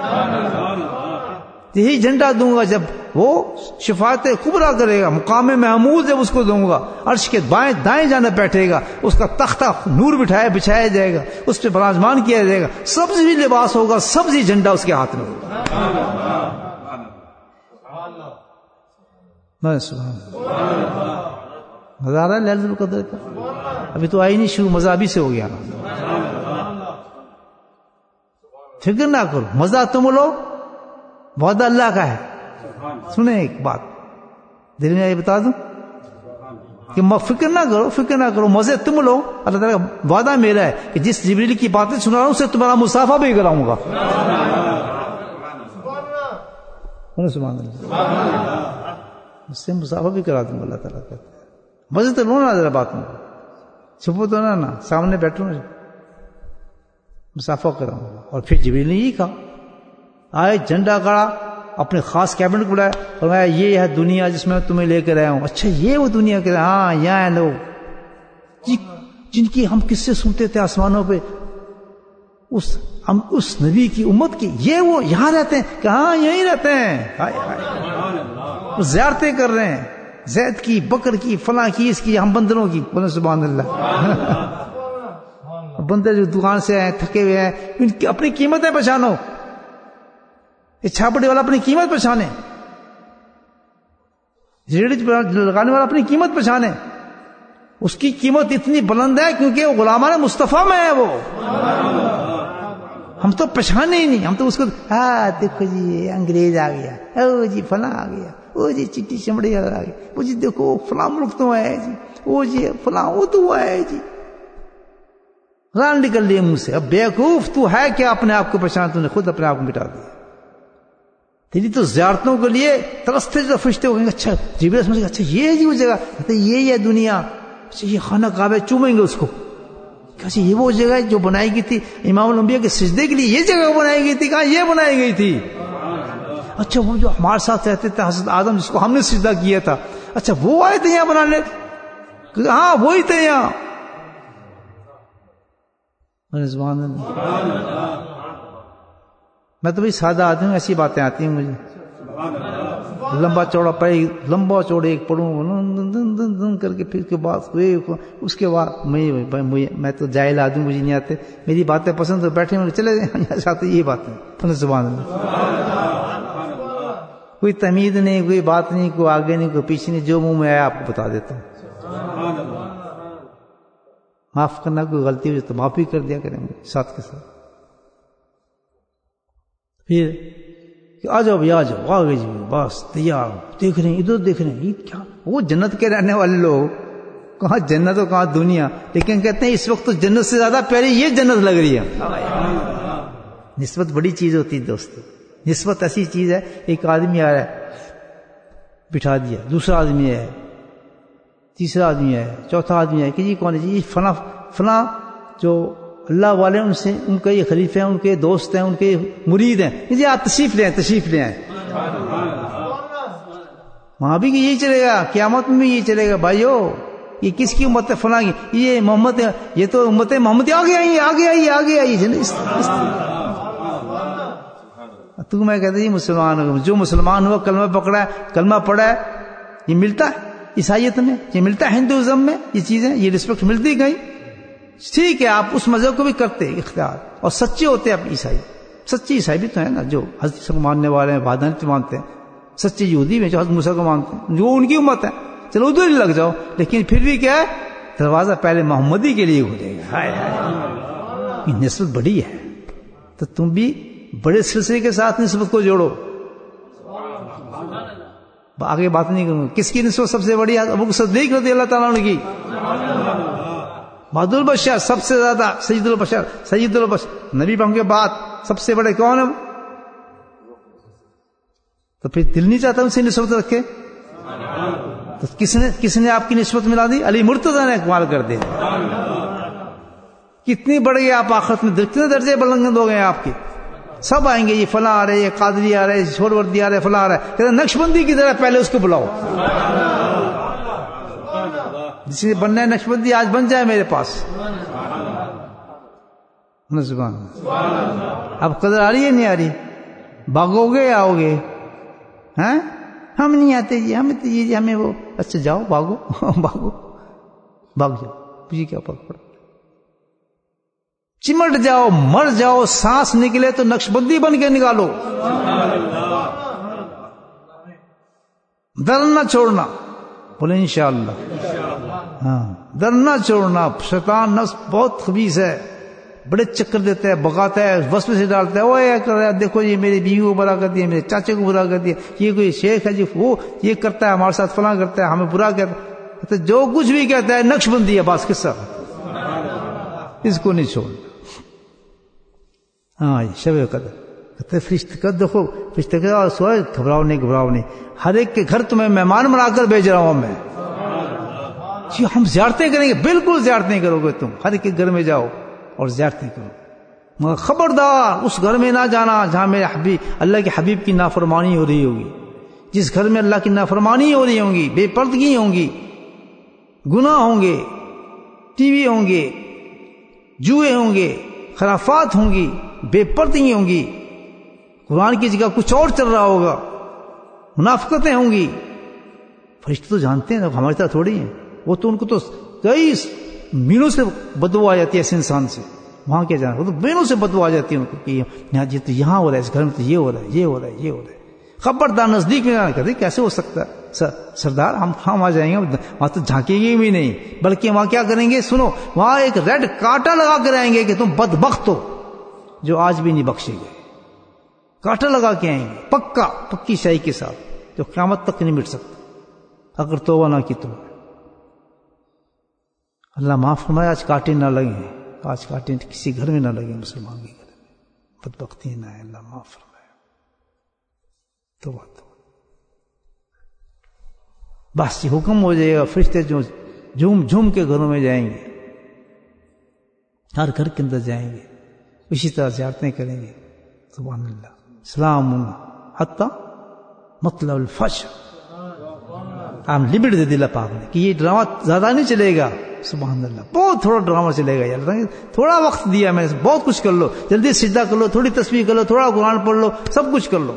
یہی جھنڈا دوں گا جب وہ شفاعت کبریٰ کرے گا، مقام محمود جب اس کو دوں گا، عرش کے بائیں دائیں جانب بیٹھے گا، اس کا تختہ نور بچھایا جائے گا، اس پہ براجمان کیا جائے گا، سبز ہی لباس ہوگا، سبز ہی جھنڈا اس کے ہاتھ میں ہوگا. مزہ آ رہا ہے لیلۃ القدر کا؟ ابھی تو آئی نہیں شروع، مزہ ابھی سے ہو گیا. فکر نہ کرو، مزہ تم لو، وعدہ اللہ کا ہے. سنیں ایک بات دل میں یہ بتا دوں کہ فکر نہ کرو، مزے تم لو. اللہ تعالیٰ کا وعدہ میرا ہے کہ جس جبریل کی باتیں سنا رہا ہوں اسے تمہارا مصافحہ بھی کراؤں گا. سبحان اللہ. اس سے مصافحہ بھی کرا دوں گا. اللہ تعالیٰ کہتے ہیں مزے تو لو نا، ذرا بات میں چھپو تو نہ سامنے بیٹھو نا، مصافحہ کراؤں گا. اور پھر جبریل نے یہی کہا، آئے جھنڈا گاڑا، اپنے خاص کیبنٹ کو بلایا، فرمایا یہ ہے دنیا جس میں تمہیں لے کر آیا ہوں. اچھا یہ وہ دنیا کے، ہاں یہاں ہیں لوگ جن کی ہم قصے سنتے تھے آسمانوں پہ، اس نبی کی امت کی، یہ وہ یہاں رہتے ہیں کہ ہاں یہیں رہتے ہیں. وہ زیارتیں کر رہے ہیں، زید کی، بکر کی، فلاں کی، اس کی، ہم بندروں کی. بولے سبحان اللہ. بندر جو دکان سے آئے تھکے ہوئے ہیں، ان کی اپنی قیمتیں پہچانو. یہ چھاپڑی والا اپنی قیمت پہچانے، ریڑھی لگانے والا اپنی قیمت پہچانے. اس کی قیمت اتنی بلند ہے کیونکہ وہ غلامان مصطفیٰ میں ہے. وہ ہم تو پہچانے ہی نہیں. ہم تو اس کو دیکھو جی یہ انگریز آ گیا، او جی فلاں آ گیا، او جی چٹی چمڑی آ گیا، وہ جی دیکھو فلاں ملک تو ہے جی، وہ جی فلاں وہ تو ہے جی. غان نکل لیے منہ سے. اب بیوقوف تو ہے کیا اپنے آپ کو پہچان؟ تو نے خود اپنے آپ کو مٹا دیا. تیری تو زیارتوں کے لیے ترستے جو فرشتے ہو گئے. اچھا جبریل سمجھ گیا، اچھا یہ جی وہ جگہ، یہ ہے دنیا. اچھا یہ خانہ کعبہ، چومیں گے اس کو. اچھا یہ وہ جگہ جو بنائی گئی تھی امام الانبیاء کے سجدے کے لیے، یہ جگہ بنائی گئی تھی. کہاں یہ بنائی گئی تھی؟ اچھا وہ جو ہمارے ساتھ رہتے تھے حضرت آدم جس کو ہم نے سجدہ کیا تھا، اچھا وہ آئے تھے یہاں بنانے؟ ہاں وہی تھے یہاں. سبحان اللہ. میں تو بھائی سادہ آدمی ہوں، ایسی باتیں آتی ہیں مجھے. لمبا چوڑا ایک پڑھوں کر کے، پھر کے بعد اس کے بعد میں تو جاہل آدمی، مجھے نہیں آتے. میری باتیں پسند تو بیٹھے ہوئے چلے جاتے. یہی باتیں. سبحان اللہ. کوئی تمیز نہیں، کوئی بات نہیں، کوئی آگے نہیں، کوئی پیچھے نہیں، جو منہ میں آیا آپ کو بتا دیتا ہوں. معاف کرنا، کوئی غلطی ہو تو معافی کر دیا کریں گے ساتھ کے ساتھ. پھر آ جاؤ بھائی، آ جاؤ، آ گئے جی، بس تیار. دیکھ رہے ہیں ادھر، دیکھ رہے ہیں یہ کیا، وہ جنت کے رہنے والے لوگ کہاں جنت اور کہاں دنیا. لیکن کہتے ہیں اس وقت تو جنت سے زیادہ پیاری یہ جنت لگ رہی ہے. نسبت بڑی چیز ہوتی ہے دوستو. نسبت ایسی چیز ہے, ایک آدمی آ رہا ہے, بٹھا دیا, دوسرا آدمی ہے, تیسرا آدمی ہے, چوتھا آدمی ہے کہ جی کون ہے جی فلاں فلاں جو اللہ والے ان سے, ان کے یہ خلیفے ہیں, ان کے دوست ہیں, ان کے مرید ہیں, جی آپ تشریف لے آئیں, تشریف لے آئیں. وہاں بھی یہی چلے گا, قیامت میں بھی یہی چلے گا. بھائیو یہ کس کی امت ہے؟ فلاں کی. یہ محمد, یہ تو امت محمد آگے آئیے, آگے آئیے, آگے آئیے. تو میں کہتا جی مسلمان ہو, جو مسلمان ہوا کلمہ پکڑا ہے, کلمہ پڑھا ہے, یہ ملتا ہے عیسائیت میں, یہ ملتا ہے ہندوازم میں, یہ چیزیں, یہ رسپیکٹ ملتی کہیں. ٹھیک ہے آپ اس مذہب کو بھی کرتے اختیار, اور سچے ہوتے ہیں آپ عیسائی. سچے عیسائی بھی تو ہیں نا, جو حضرت کو ماننے والے ہیں, وحدانیت مانتے ہیں. سچے یہودی بھی جو حضرت موسیٰ کو مانتے ہیں, جو ان کی امت ہے, چلو ادھر ہی لگ جاؤ. لیکن پھر بھی کیا ہے, دروازہ پہلے محمدی کے لیے کھلے گا. یہ نسبت بڑی ہے, تو تم بھی بڑے سلسلے کے ساتھ نسبت کو جوڑو. آگے بات نہیں کروں. کس کی نسبت سب سے بڑی ہے؟ ابو صدیق رضی اللہ تعالیٰ عنہ کی. بہادر البشر سب سے زیادہ, سید البشر, سید البشر, نبی پاک کے بعد سب سے بڑے کون ہیں؟ تو پھر دل نہیں چاہتا ان سے نسبت رکھے. تو کس نے آپ کی نسبت ملا دی؟ علی مرتضی نے کمال کر دیا. کتنی بڑھ گئی آپ آخرت میں, کتنے درجے بلند ہو گئے آپ کے. سب آئیں گے, یہ فلاں آ رہے, یہ قادری آ رہے, سہروردی آ رہے, فلاں آ رہا ہے. کہتے ہیں نقشبندی کی طرح پہلے اس کو بلاؤ. جس سے بننا ہے نقشبندی آج بن جائے میرے پاس. سبحان اللہ. اب قدر آ رہی ہے نہیں آ رہی؟ بھاگو گے آؤ گے؟ ہیں ہم نہیں آتے جی, ہمیں تو یہ ہمیں وہ. اچھا جاؤ, بھاگو بھاگو, بھاگ جاؤ, مجھے کیا فرق پڑا. چمٹ جاؤ, مر جاؤ, سانس نکلے تو نقشبندی بن کے نکالو. در نہ چھوڑنا, بولے انشاءاللہ. ہاں, در نہ چھوڑنا. شیطان نفس بہت خبیث ہے, بڑے چکر دیتا ہے, بگاتا ہے, وسوسے سے ڈالتا ہے. وہ یہ کر رہا ہے, دیکھو یہ میری بیوی کو برا کر دیا, میرے چاچے کو برا کر دیا, یہ کوئی شیخ ہے جی, وہ یہ کرتا ہے ہمارے ساتھ, فلاں کرتا ہے, ہمیں برا کہتا ہے. جو کچھ بھی کہتا ہے نقش بندی ہے بس. قصہ اس کو نہیں چھوڑنا. ہاں شب قدر کہتے فرشتے کا, دیکھو فرشتے کا سوئے, گھبراؤ نہیں, گھبراؤ نہیں. ہر ایک کے گھر تمہیں مہمان بنا کر بھیج رہا ہوں میں. جی ہم زیارتیں کریں گے. بالکل زیارتیں کرو گے تم, ہر ایک کے گھر میں جاؤ اور زیارتیں کرو. مگر خبردار اس گھر میں نہ جانا جہاں میرے حبیب, اللہ کے حبیب کی نافرمانی ہو رہی ہوگی. جس گھر میں اللہ کی نافرمانی ہو رہی ہوں گی, بے پردگی ہوں گی, گناہ ہوں گے, ٹی وی ہوں گے, جوئے ہوں گے, خرافات ہوں گی, بے پردگی ہوں گی, قرآن کی جگہ کچھ اور چل رہا ہوگا, منافقتیں ہوں گی. فرشتے تو جانتے ہیں, ہماری طرح تھوڑی ہیں. وہ تو ان کو تو کئی مینوں سے بدبو آ جاتی ہے اس انسان سے. وہاں کیا جانا, وہ تو مینوں سے بدبو آ جاتی ہے ان کو کہ یہ تو یہاں ہو رہا ہے, اس گھر میں تو یہ ہو رہا ہے, یہ ہو رہا ہے, یہ ہو رہا ہے. خبردار نزدیک میں جانا. کہتے کیسے ہو سکتا ہے سردار, ہم آ جائیں گے, وہاں تو جھانکیں گے بھی نہیں, بلکہ وہاں کیا کریں گے, سنو, وہاں ایک ریڈ کانٹا لگا کر آئیں گے کہ تم بدبخت ہو, جو آج بھی نہیں بخشے گئے. کانٹا لگا کے آئیں گے, پکا, پکی شاہی کے ساتھ, جو قیامت تک نہیں مٹ سکتا اگر توبہ نہ کی تو. اللہ معاف فرمائے, آج کانٹے نہ لگیں, آج کانٹے کسی گھر میں نہ لگیں, مسلمان کے گھر میں بدبختی نہ ہے. اللہ معاف فرمائے. توبہ بس یہ حکم ہو جائے گا. فرشتے جو جھوم جھوم کے گھروں میں جائیں گے, ہر گھر کے اندر جائیں گے, اسی طرح زیارتیں کریں گے. سبحان اللہ. سلام حتی مطلع الفجر. ہم لمٹ دے دلا پاک نے کہ یہ ڈرامہ زیادہ نہیں چلے گا. سبحان اللہ, بہت تھوڑا ڈرامہ چلے گا یار, تھوڑا وقت دیا میں نے, بہت کچھ کر لو, جلدی سجدہ کر لو, تھوڑی تسبیح کر لو, تھوڑا قرآن پڑھ لو, سب کچھ کر لو.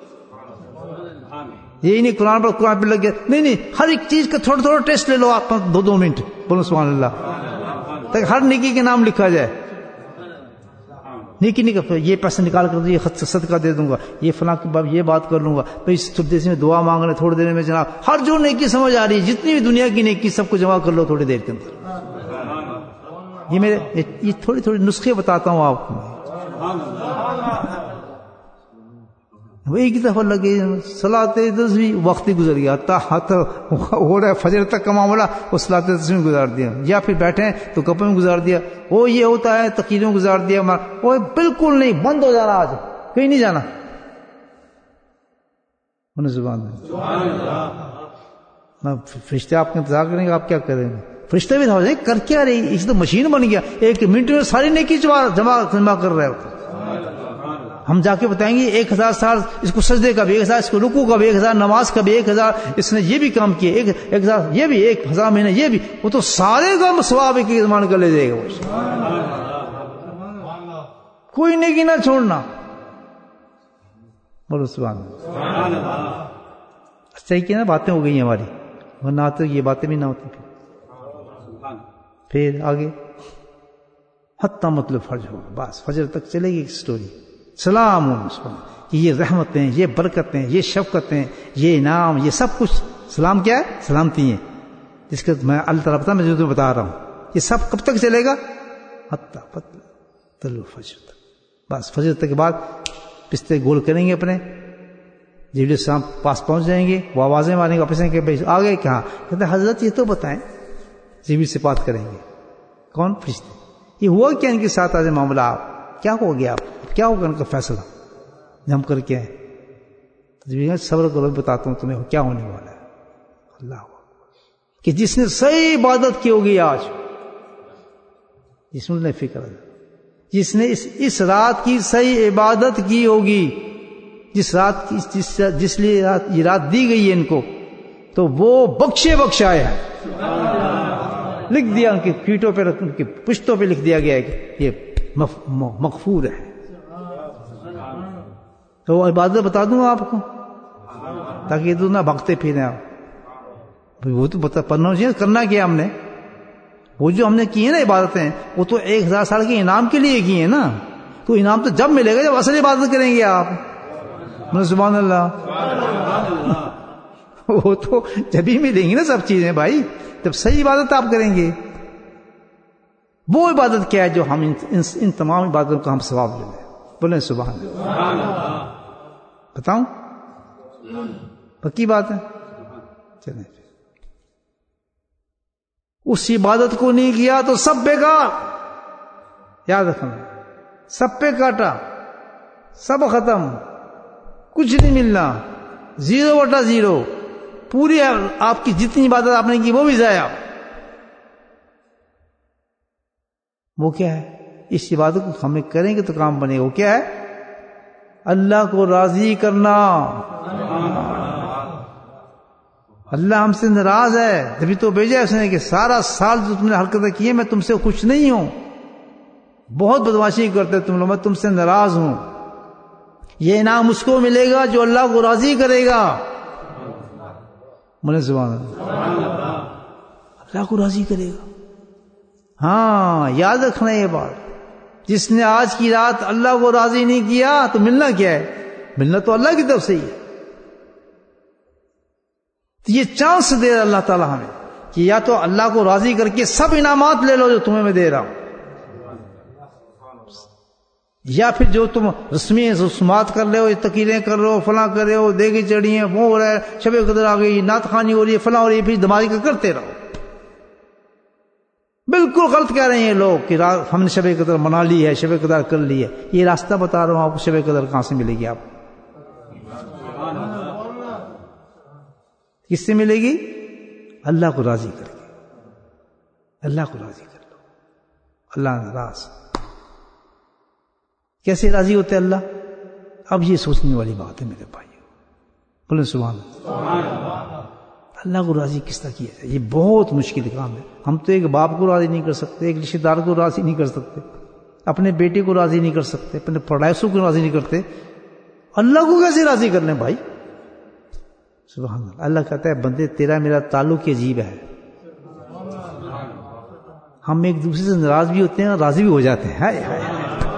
یہی نہیں قرآن پہ لگ گیا, نہیں, ہر ایک چیز کا تھوڑا تھوڑا ٹیسٹ لے لو آپ, 2 منٹ بولو سبحان اللہ, تاکہ ہر نیکی کے نام لکھا جائے. نیکی نہیں کرتا, یہ پیسہ نکال کر دو, یہ خط صدقہ دے دوں گا, یہ فلاں کے باب یہ بات کر لوں گا, بھائی تھوڑی دیر میں دعا مانگ رہے, تھوڑی دیر میں جناب ہر جو نیکی سمجھ آ رہی ہے, جتنی بھی دنیا کی نیکی سب کو جمع کر لو تھوڑی دیر کے اندر. یہ میرے یہ تھوڑی تھوڑی نسخے بتاتا ہوں آپ کو. وہ ایک دفعہ لگے صلاۃ تسبیح، وقت ہی گزر گیا، ہو رہا ہے فجر تک کا معاملہ، وہ صلاۃ تسبیح گزار دیا، یا پھر بیٹھے ہیں تو کپڑے میں گزار دیا، وہ یہ ہوتا ہے تقریروں میں گزار دیا، وہ بالکل نہیں، بند ہو جانا، آج کہیں نہیں جانا. زبان میں فرشتے آپ کا انتظار کریں گے، آپ کیا کریں گے؟ فرشتے بھی سمجھیں کر کیا رہی، اس تو مشین بن گیا، ایک منٹ میں ساری نیکی جمع کر رہے ہوتے. ہم جا کے بتائیں گے 1000 سال اس کو سجدے کا بھی، 1000 اس کو رکوع کا بھی، 1000 نماز کا بھی، 1000 اس نے یہ بھی کام کیے، 1000 یہ بھی، 1000 مہینے یہ بھی، وہ تو سارے کا ثواب ایک زمان کر لے جائے گا. کوئی نیکی نہ چھوڑنا. بولو سبحان اللہ. اچھا ہی کیا نا، باتیں ہو گئی ہماری، ورنہ تو یہ باتیں بھی نہ ہوتی. پھر آگے حتی مطلب فجر ہوگا، بس فجر تک چلے گی سٹوری. سلام کہ یہ رحمتیں، یہ برکتیں، یہ شفقتیں، یہ انعام، یہ سب کچھ سلام کیا ہے؟ سلامتی ہیں، جس کا میں اللہ تعالیٰ پتا، میں جو تمہیں بتا رہا ہوں، یہ سب کب تک چلے گا؟ حتی طلوع فجر تک. بس فجر تک کے بعد پستے گول کریں گے اپنے، جبریل السلام پاس پہنچ جائیں گے، وہ آوازیں ماریں گے واپس کہ بھائی آ گئے کہاں؟ کہتے ہیں حضرت یہ تو بتائیں. جبریل سے بات کریں گے، کون؟ فرشتے. یہ ہوا کیا ان کے ساتھ آج معاملہ؟ آپ کیا ہو گیا؟ آپ کیا ہوگا ان کا فیصلہ جم کر کے آئے؟ جبریل صبر کرو، بتاتا ہوں تمہیں کیا ہونے والا ہے. اللہ کہ جس نے صحیح عبادت کی ہوگی آج، جس نے فکر ہے، جس نے اس رات کی صحیح عبادت کی ہوگی، جس رات کی جس لیے یہ رات دی گئی ہے ان کو، تو وہ بخشایا ہے. لکھ دیا ان کی پیٹھوں پہ، ان کی پشتوں پہ لکھ دیا گیا ہے کہ یہ مغفور ہے. تو عبادت بتا دوں آپ کو تاکہ تو نہ بھگتے پھریں آپ. وہ تو پڑھنا چاہیے، کرنا کیا ہم نے؟ وہ جو ہم نے کی ہیں نا عبادتیں، وہ تو 1000 سال کے انعام کے لیے کی ہیں نا. تو انعام تو جب ملے گا جب اصل عبادت کریں گے آپ. سبحان اللہ. وہ تو جب ہی ملیں گی نا سب چیزیں بھائی، جب صحیح عبادت آپ کریں گے. وہ عبادت کیا ہے جو ہم ان تمام عبادتوں کا ہم ثواب لے لیں؟ بولیں سبحان اللہ. بتاؤں؟ پکی بات ہے. چلیں، اس عبادت کو نہیں کیا تو سب بیکار. یاد رکھنا، سب پہ کاٹا، سب ختم، کچھ نہیں ملنا، 0/0. پوری آپ کی جتنی عبادت آپ نے کی وہ بھی ضائع. وہ کیا ہے؟ اس عبادت کو ہم کریں گے تو کام بنے گا. وہ کیا ہے؟ اللہ کو راضی کرنا. اللہ ہم سے ناراض ہے، جبھی تو بھیجا اس نے کہ سارا سال جو تم نے حرکتیں کی ہیں میں تم سے خوش نہیں ہوں، بہت بدمعاشی کرتے تم لوگ، میں تم سے ناراض ہوں. یہ انعام اس کو ملے گا جو اللہ کو راضی کرے گا. من زبان اللہ کو راضی کرے گا. ہاں یاد رکھنا یہ بات. جس نے آج کی رات اللہ کو راضی نہیں کیا تو ملنا کیا ہے؟ ملنا تو اللہ کی طرف سے ہی ہے. تو یہ چانس دے رہا اللہ تعالیٰ ہمیں کہ یا تو اللہ کو راضی کر کے سب انعامات لے لو جو تمہیں میں دے رہا ہوں، یا پھر جو تم رسومات کر رہے ہو، تقریریں کر رہے ہو، فلاں کر رہے ہو، دیگیں چڑھی ہیں، وہ ہو رہا ہے، شب قدر آ گئی، نعت خوانی ہو رہی ہے، فلاں ہو رہی ہے، پھر دماغی کا کرتے رہو. بالکل غلط کہہ رہے ہیں یہ لوگ کہ ہم نے شب قدر منا لی ہے، شب قدر کر لی ہے. یہ راستہ بتا رہا ہوں آپ کو، شب قدر کہاں سے ملے گی؟ آپ کس سے ملے گی؟ اللہ کو راضی کر کے. اللہ کو راضی کر لو. اللہ ناراض کیسے راضی ہوتے اللہ؟ اب یہ سوچنے والی بات ہے میرے بھائی. بولیں سبحان اللہ. اللہ کو راضی کس طرح کیا جائے؟ یہ بہت مشکل کام ہے. ہم تو ایک باپ کو راضی نہیں کر سکتے، ایک رشتے دار کو راضی نہیں کر سکتے، اپنے بیٹے کو راضی نہیں کر سکتے، اپنے پڑوسیوں کو راضی نہیں کرتے. اللہ کو کیسے راضی کرنے بھائی؟ سبحان اللہ. اللہ کہتا ہے بندے تیرا میرا تعلق عجیب ہے. ہم ایک دوسرے سے ناراض بھی ہوتے ہیں اور راضی بھی ہو جاتے ہیں. ہائے ہائے،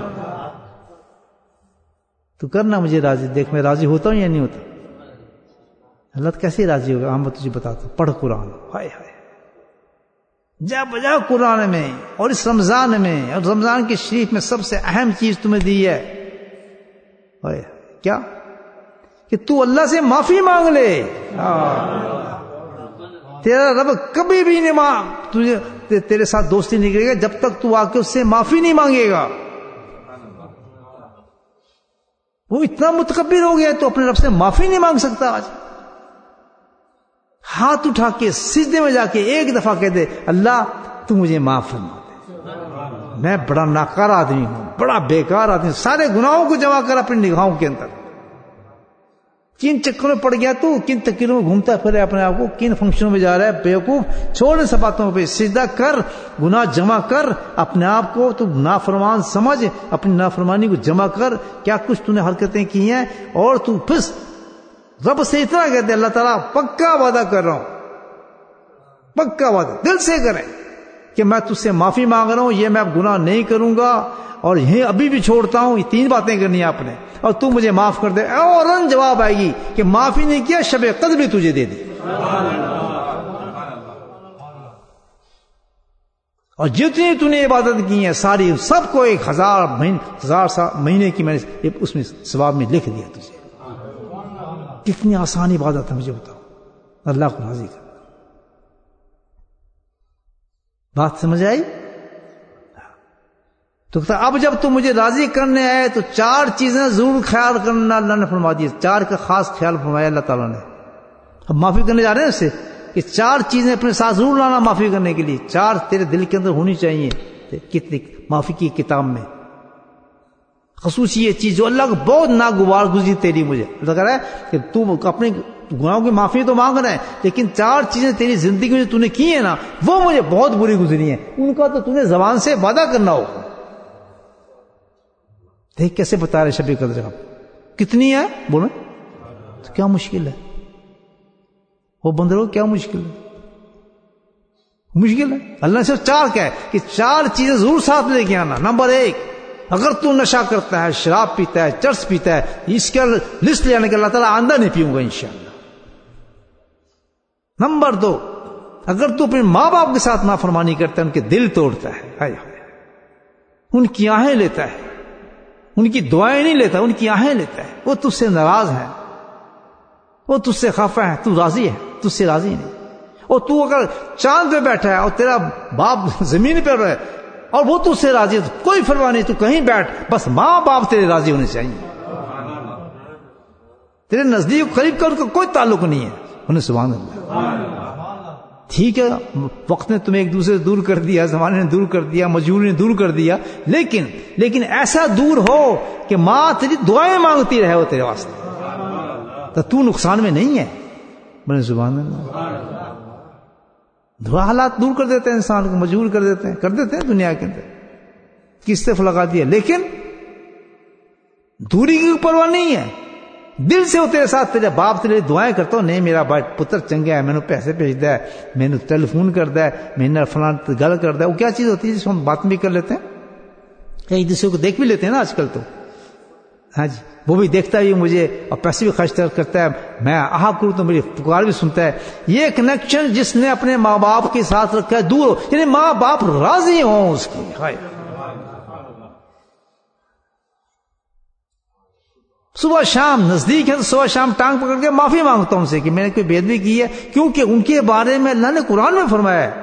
تو کرنا مجھے راضی، دیکھ میں راضی ہوتا ہوں یا نہیں ہوتا. اللہ کیسے راضی ہوگا؟ ہم تجھے بتاتا ہوں، پڑھ قرآن. ہائے ہائے، جا بجا قرآن میں، اور اس رمضان میں، اور رمضان کے شریف میں سب سے اہم چیز تمہیں دی ہے. کیا؟ کہ تو اللہ سے معافی مانگ لے. تیرا رب کبھی بھی نہیں تجھے تیرے ساتھ دوستی نہیں کرے گا جب تک تو آ کے اس سے معافی نہیں مانگے گا. وہ اتنا متکبر ہو گیا تو اپنے رب سے معافی نہیں مانگ سکتا. آج ہاتھ اٹھا کے سجدے میں جا کے ایک دفعہ کہہ دے اللہ تو مجھے معاف فرما دے, میں بڑا ناکار آدمی ہوں, بڑا بیکار آدمی, سارے گناہوں کو جمع کر اپنی نگاہوں کے اندر. کن چکروں میں پڑ گیا تو, کن تکیروں میں گھومتا پھرے اپنے آپ کو, کن فنکشنوں میں جا رہا ہے بیوقوف. چھوڑ سے باتوں پہ سجدہ کر, گناہ جمع کر, اپنے آپ کو تو نافرمان سمجھ, اپنی نافرمانی کو جمع کر, کیا کچھ تو نے حرکتیں کی ہیں, اور تو پھر رب سے اتنا کہتے اللہ تعالیٰ پکا وعدہ کر رہا ہوں, پکا وعدہ دل سے کریں کہ میں تجھ سے معافی مانگ رہا ہوں, یہ میں اب گناہ نہیں کروں گا, اور یہ ابھی بھی چھوڑتا ہوں. یہ 3 باتیں کرنی ہیں آپ نے, اور تو مجھے معاف کر دے. اور جواب آئے گی کہ معافی نہیں کیا, شب قدر بھی تجھے دے دے. اور جتنی تو نے عبادت کی ہیں ساری, سب کو 1000 مہینے کی میں نے اس میں ثواب میں لکھ دیا تجھے. کتنی آسان عبادت ہے, مجھے بتاؤ. اللہ کو راضی کر. بات سمجھ آئی؟ تو اب جب تم مجھے راضی کرنے آئے تو 4 چیزیں ضرور خیال کرنا اللہ نے فرما دی. 4 کا خاص خیال فرمایا اللہ تعالیٰ نے. اب معافی کرنے جا رہے ہیں اس سے کہ 4 چیزیں اپنے ساتھ ضرور لانا معافی کرنے کے لیے. 4 تیرے دل کے اندر ہونی چاہیے کتنی معافی کی کتاب میں. خصوصی یہ چیز جو اللہ کو بہت ناگوار گزری تیری, مجھے اللہ کہہ رہا ہے کہ تو اپنے گناہوں کی معافی تو مانگ رہا ہے, لیکن 4 چیزیں تیری زندگی میں جو تو نے کی ہیں نا وہ مجھے بہت بری گزری ہیں. ان کا تو نے زبان سے وعدہ کرنا ہو. دیکھ کیسے بتا رہے شب قدر کا کتنی ہے, بولیں تو کیا مشکل ہے. وہ بندروں کیا مشکل ہے, مشکل ہے. اللہ نے صرف 4 کہا ہے کہ 4 چیزیں ضرور ساتھ لے کے آنا. نمبر 1, اگر تو نشہ کرتا ہے, شراب پیتا ہے, چرس پیتا ہے, اس کا لسٹ لے آنے کے اللہ تعالیٰ آندہ نہیں پیوں گا انشاءاللہ. نمبر 2, اگر تو اپنے ماں باپ کے ساتھ نافرمانی کرتا ہے, ان کے دل توڑتا ہے, ان کی آہیں لیتا ہے, ان کی دعائیں نہیں لیتا, ان کی آہیں لیتا ہے, وہ تجھ سے ناراض ہے, وہ تجھ سے خفا ہے, تو راضی ہے, تجھ سے راضی نہیں. اور تو اگر چاند پہ بیٹھا ہے اور تیرا باپ زمین پہ رہے اور وہ تجھ سے راضی ہے, تو کوئی پرواہ نہیں, تو کہیں بیٹھ, بس ماں باپ تیرے راضی ہونے چاہیے. تیرے نزدیک قریب کا ان کا کوئی تعلق نہیں ہے. انہیں سبحان اللہ. ٹھیک ہے وقت نے تمہیں ایک دوسرے سے دور کر دیا, زمانے نے دور کر دیا, مجبوری نے دور کر دیا, لیکن ایسا دور ہو کہ ماں تیری دعائیں مانگتی رہے ہو تیرے واسطے, تو نقصان میں نہیں ہے. بولے سبحان اللہ. دعا حالات دور کر دیتے ہیں, انسان کو مجبور کر دیتے ہیں دنیا کے اندر, کس طرف لگا دیا. لیکن دوری کی پرواہ نہیں ہے, دل سے وہ تیرے ساتھ, تیرے باپ تیرے دعائیں کرتا ہو, نہیں میرا پتر چنگا ہے, میں نے پیسے بھیجتا ہے, میں نے ٹیلی فون کرتا ہے, میں نے فلاں گل کرتا ہے. وہ کیا چیز ہوتی ہے جس کو ہم بات بھی کر لیتے ہیں, کئی دوسرے کو دیکھ بھی لیتے ہیں نا آج کل تو. ہاں جی, وہ بھی دیکھتا ہے مجھے اور پیسے بھی خرچ کرتا ہے, میں آہا کروں تو میری پکار بھی سنتا ہے. یہ کنیکشن جس نے اپنے ماں باپ کے ساتھ رکھا ہے دور ہو, یعنی ماں باپ راضی ہوں اس کی. صبح شام نزدیک ہے تو صبح شام ٹانگ پکڑ کے معافی مانگتا ہوں ان سے کہ میں نے کوئی بے ادبی کی ہے, کیونکہ ان کے بارے میں اللہ نے قرآن میں فرمایا ہے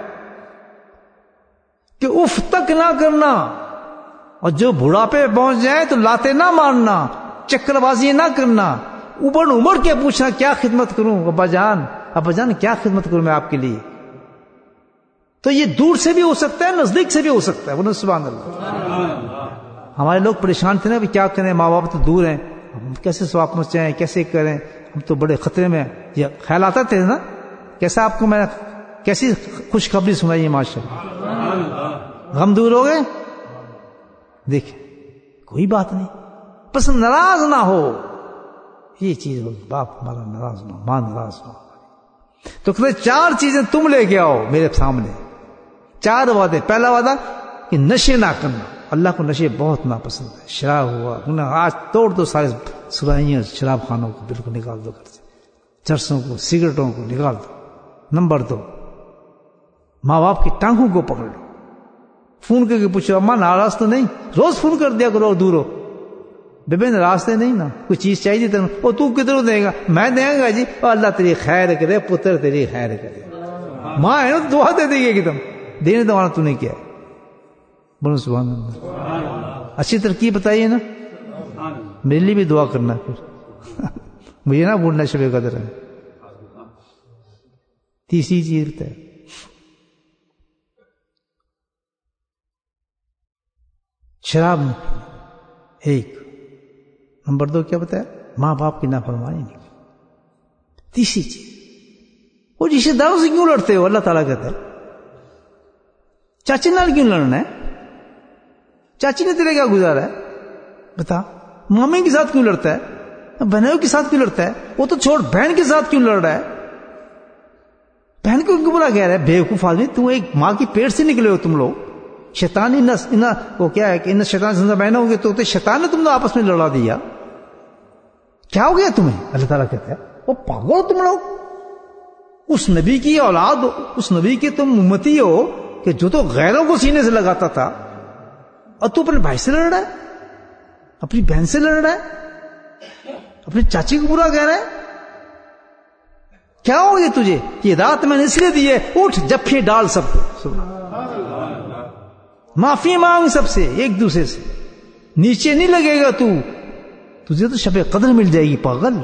کہ اف تک نہ کرنا, اور جو بڑھاپے پہنچ جائے تو لاتے نہ مارنا, چکر بازی نہ کرنا, اوپر عمر کے پوچھنا کیا خدمت کروں ابا جان کیا خدمت کروں میں آپ کے لیے. تو یہ دور سے بھی ہو سکتا ہے, نزدیک سے بھی ہو سکتا ہے. سبحان اللہ. ہمارے لوگ پریشان تھے نا بھی کیا کریں, ماں باپ تو دور ہیں, ہم کیسے ثواب پہنچائیں, کیسے کریں, ہم تو بڑے خطرے میں. یہ خیال آتا تھے نا, کیسا آپ کو میں نے کیسی خوشخبری سنائی ہے ماشاءاللہ. غم دور ہو گئے. دیکھیں کوئی بات نہیں, بس ناراض نہ ہو, یہ چیز ہو, باپ ہمارا ناراض نہ ہو, ماں ناراض ہو. تو کہتے 4 چیزیں تم لے کے آؤ میرے سامنے, 4 وعدے. پہلا وعدہ کہ نشے نہ کرنا, اللہ کو نشے بہت ناپسند ہے. شراب ہوا, آج توڑ دو سارے سرائیاں شراب خانوں کو بالکل نکال دو گھر سے, چرسوں کو, سگریٹوں کو نکال دو. نمبر 2, ماں باپ کی ٹانگوں کو پکڑ لو. فون کر کے پوچھو اماں ناراض تو نہیں, روز فون کر دیا کرو اور دور ہو. विभिन्न راستے نہیں نا, کوئی چیز چاہیے تم, اور تو کدھروں دے گا, میں دیں گا جی, اور اللہ تیری خیر کرے, پتر تیری خیر کرے, ماں ہے نا دعا دے دے گی کہ تم دینے دوانا تو نہیں کیا ہے. بولو سبحان اللہ. اچھی ترکیب بتائیے نا, میرے لیے بھی دعا کرنا ہے پھر, مجھے نہ بھولنا شب قدر ہے. تیسری چیز بتائے, شراب نہیں پینا, ایک. نمبر 2 کیا بتایا, ماں باپ کی نافرمانی نہیں. تیسری چیز, وہ رشتے داروں سے کیوں لڑتے ہو؟ اللہ تعالیٰ کہتا ہے چاچی نال کیوں لڑنا ہے؟ چاچی نے تیرے کیا گزارا ہے بتا؟ مامی کے ساتھ کیوں لڑتا ہے؟ بہنوں کے ساتھ کیوں لڑتا ہے؟ وہ تو چھوڑ, بہن کے ساتھ کیوں لڑ رہا ہے؟ بہن کو کیوں برا کہہ رہا ہے؟ بیوقوف آدمی, تم ایک ماں کی پیٹ سے نکلے ہو تم لوگ. شیطانی وہ کیا ہے کہ ان شیطان سے بہن ہو گے تو شیطان نے تم لوگ آپس میں لڑا دیا. کیا ہو گیا تمہیں؟ اللہ تعالیٰ کہتا ہے وہ پاگل ہو تم لوگ. اس نبی کی اولاد ہو, اس نبی کے تم امتی ہو کہ جو تو غیروں کو سینے سے لگاتا تھا, اور تو اپنے بھائی سے لڑ رہا ہے, اپنی بہن سے لڑ رہا ہے, اپنی چاچی کو برا کہہ رہا ہے. کیا ہو گیا تجھے؟ یہ رات میں نے اس لیے دی ہے, اٹھ جفے ڈال سب کو, معافی مانگ سب سے, ایک دوسرے سے. نیچے نہیں لگے گا تو, تجھے تو شب قدر مل جائے گی پاگل.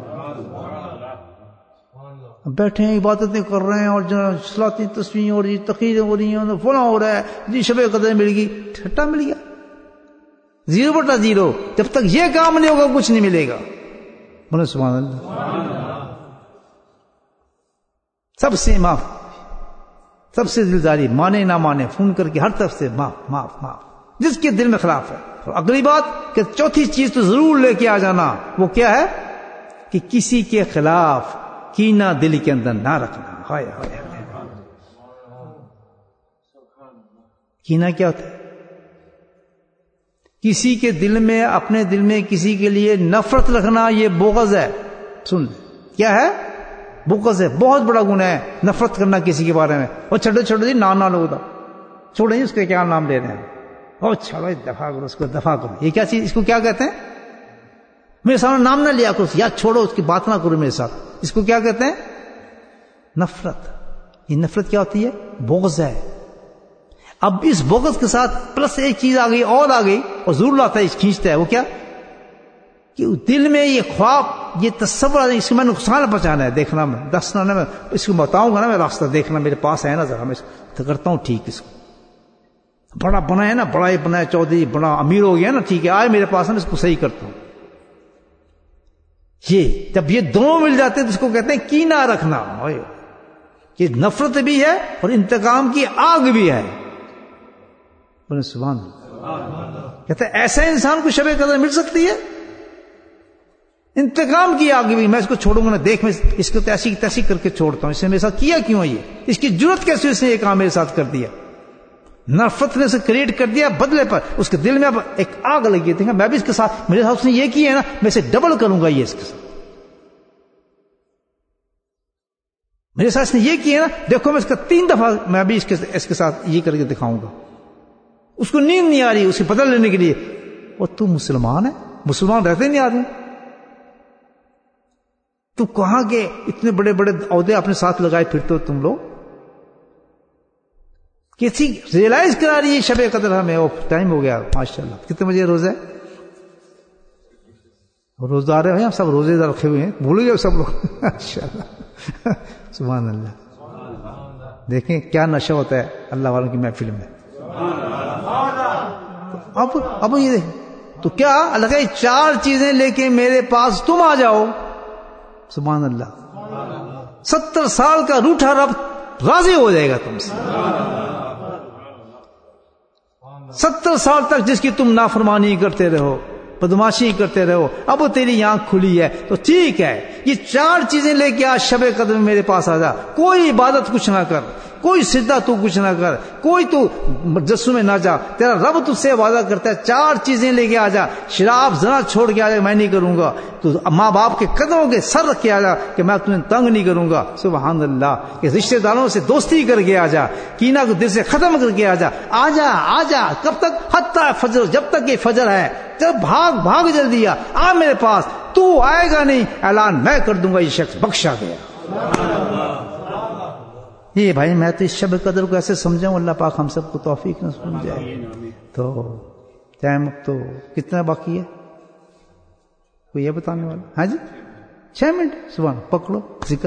بیٹھے ہیں عبادتیں کر رہے ہیں, اور صلاتی تسبیح ہو رہی, تقریر ہو رہی ہیں, فلاں ہو رہا ہے جی, شب قدر مل گئی. ٹھٹا مل گیا, 0/0. جب تک یہ کام نہیں ہوگا کچھ نہیں ملے گا. بولے سبحان اللہ. سب سے معاف, سب سے دلداری, مانے نہ مانے, فون کر کے ہر طرف سے معاف معاف معاف, جس کے دل میں خلاف ہے. اور اگلی بات کہ چوتھی چیز تو ضرور لے کے آ جانا, وہ کیا ہے کہ کسی کے خلاف کینہ دل کے اندر نہ رکھنا. ہائے ہائے ہائے, کینہ کیا ہوتا ہے؟ کسی کے دل میں, اپنے دل میں کسی کے لیے نفرت رکھنا, یہ بغض ہے. سن کیا ہے؟ بغض ہے. بہت بڑا گناہ ہے نفرت کرنا کسی کے بارے میں. اور چھوٹے چھوٹے جی نام نہ لو, چھوڑیں اس کے کیا نام لے رہے ہیں, اور چھوڑو دفاع کرو, اس کو دفاع کرو. یہ کیا چیز, اس کو کیا کہتے ہیں؟ میرے سامنے نام نہ لیا کرو, یا چھوڑو اس کی بات نہ کرو میرے ساتھ. اس کو کیا کہتے ہیں؟ نفرت. یہ نفرت کیا ہوتی ہے؟ بغض ہے. اب اس بغض کے ساتھ پلس ایک چیز آ گئی, اور آ گئی, اور ضرور لاتا ہے, کھینچتا ہے. وہ کیا کہ دل میں یہ خواب, یہ تصور, اس کو میں نقصان پہنچانا ہے, دیکھنا میں دسنا نہ, میں اس کو بتاؤں گا نا, میں راستہ دیکھنا میرے پاس ہے نا, ذرا میں تو کرتا ہوں ٹھیک. اس کو بڑا بنا ہے نا, بڑا ہی بنا ہے, چودھری بڑا امیر ہو گیا نا, ٹھیک ہے آئے میرے پاس ہے, میں اس کو صحیح کرتا ہوں. یہ جب یہ دونوں مل جاتے ہیں تو اس کو کہتے ہیں کینہ رکھنا. کہ نفرت بھی ہے اور انتقام کی آگ بھی ہے. بولے سبحان اللہ. کہتے ہیں ایسا انسان کو شب قدر مل سکتی ہے؟ انتقام کی آگ بھی. میں اس کو چھوڑوں گا نا, دیکھ میں اس کو تیسی تیسی کر کے چھوڑتا ہوں, اس نے میرے ساتھ کیا کیوں ہے, یہ اس کی جرت کیسے اس نے یہ کام میرے ساتھ کر دیا. نفرت نے اسے کریٹ کر دیا بدلے پر, اس کے دل میں اب ایک آگ لگی ہے. میں بھی اس کے ساتھ, میرے ساتھ اس نے یہ کیا ہے نا, میں اسے ڈبل کروں گا. یہ اس کے ساتھ میرے ساتھ اس نے یہ کیا ہے نا, دیکھو میں اس کا 3 دفعہ میں بھی اس کے ساتھ یہ کر کے دکھاؤں گا. اس کو نیند نہیں آ رہی اسے بدل لینے کے لیے. اور تو مسلمان ہے, مسلمان رہتے نہیں آدمی, تو کہاں کے اتنے بڑے بڑے عہدے اپنے ساتھ لگائے پھرتے ہو تم لوگ. کسی ریئلائز کرا رہی ہے شب قدر ہمیں. ٹائم ہو گیا ماشاءاللہ. کتنے بجے روزہ ہے؟ روزدار ہیں سب, روزے دار رکھے ہوئے ہیں, بھول گئے سب لوگ. ماشاءاللہ سبحان اللہ. دیکھیں کیا نشہ ہوتا ہے اللہ والوں کی محفل میں. اب یہ دیکھیں تو کیا اللہ کہ 4 چیزیں لے کے میرے پاس تم آ جاؤ. سبحان اللہ. 70 سال کا روٹھا رب راضی ہو جائے گا تم سے. 70 سال تک جس کی تم نافرمانی کرتے رہو, بدماشی کرتے رہو, اب وہ تیری آنکھ کھلی ہے تو ٹھیک ہے, یہ 4 چیزیں لے کے آج شب قدر میں میرے پاس آ جا. کوئی عبادت کچھ نہ کر, کوئی سجدہ تو کچھ نہ کر, کوئی تو مجسمے میں نہ جا, تیرا رب تجھ سے وعدہ کرتا ہے 4 چیزیں لے کے آ جا. شراب زنا چھوڑ کے آ جا, میں نہیں کروں گا. تو ماں باپ کے قدموں کے سر رکھ کے آ جا کہ میں تمہیں تنگ نہیں کروں گا. سبحان اللہ. کہ رشتہ داروں سے دوستی کر کے آ جا, کینہ کو دل سے ختم کر کے آ جا. آ جا آ جا. کب تک؟ حتی فجر, جب تک یہ فجر ہے, کہ بھاگ بھاگ جلدی آ میرے پاس، تو آئے گا نہیں، اعلان میں کر دوں گا یہ شخص بخشا گیا۔ یہ بھائی میں تو اس شب قدر کو ایسے سمجھاؤں، اللہ پاک ہم سب کو توفیق نہ سمجھائے۔ تو ٹائم اب تو کتنا باقی ہے، کوئی یہ بتانے والا؟ ہاں جی 6 منٹ، سبحان پکڑو ذکر۔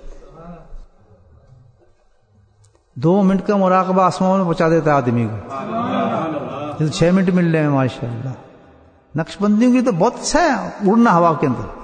2 منٹ کا مراقبہ آسمان میں پہنچا دیتا ہے آدمی کو، 6 منٹ مل رہے ہیں ماشاء اللہ۔ نقش بندیوں کی تو بہت اچھا ہے اڑنا ہوا کے اندر۔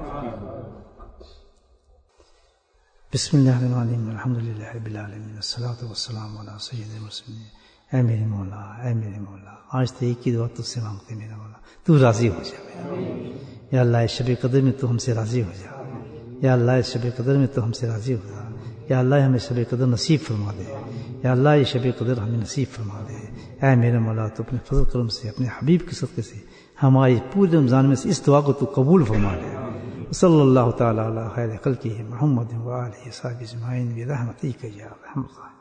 بسم اللہ الرحمن الرحیم، الحمد للہ رب العالمین، والصلاۃ والسلام علی سید المرسلین۔ اے میرے مولا، اے میرے مولا، آج تو ایک ہی دعا تجھ سے مانگتے میرا مولا، تو راضی ہو جا میرا۔ یا اللہ اس شب قدر میں تو ہم سے راضی ہو جا، یا اللہ اس شب قدر میں تو ہم سے راضی ہو جا، یا اللہ ہمیں شب قدر نصیب فرما دے، یا اللہ یہ شب قدر ہمیں نصیب فرما دے۔ اے میرے مولا تو اپنے فضل کرم سے، اپنے حبیب کے صدقے سے ہماری پورے رمضان میں سے اس دعا کو تو قبول فرما دے۔ صلی اللہ تعالی علی خیر خلقہ محمد و آلہ وصحبہ اجمعین برحمتک یا ارحم الراحمین۔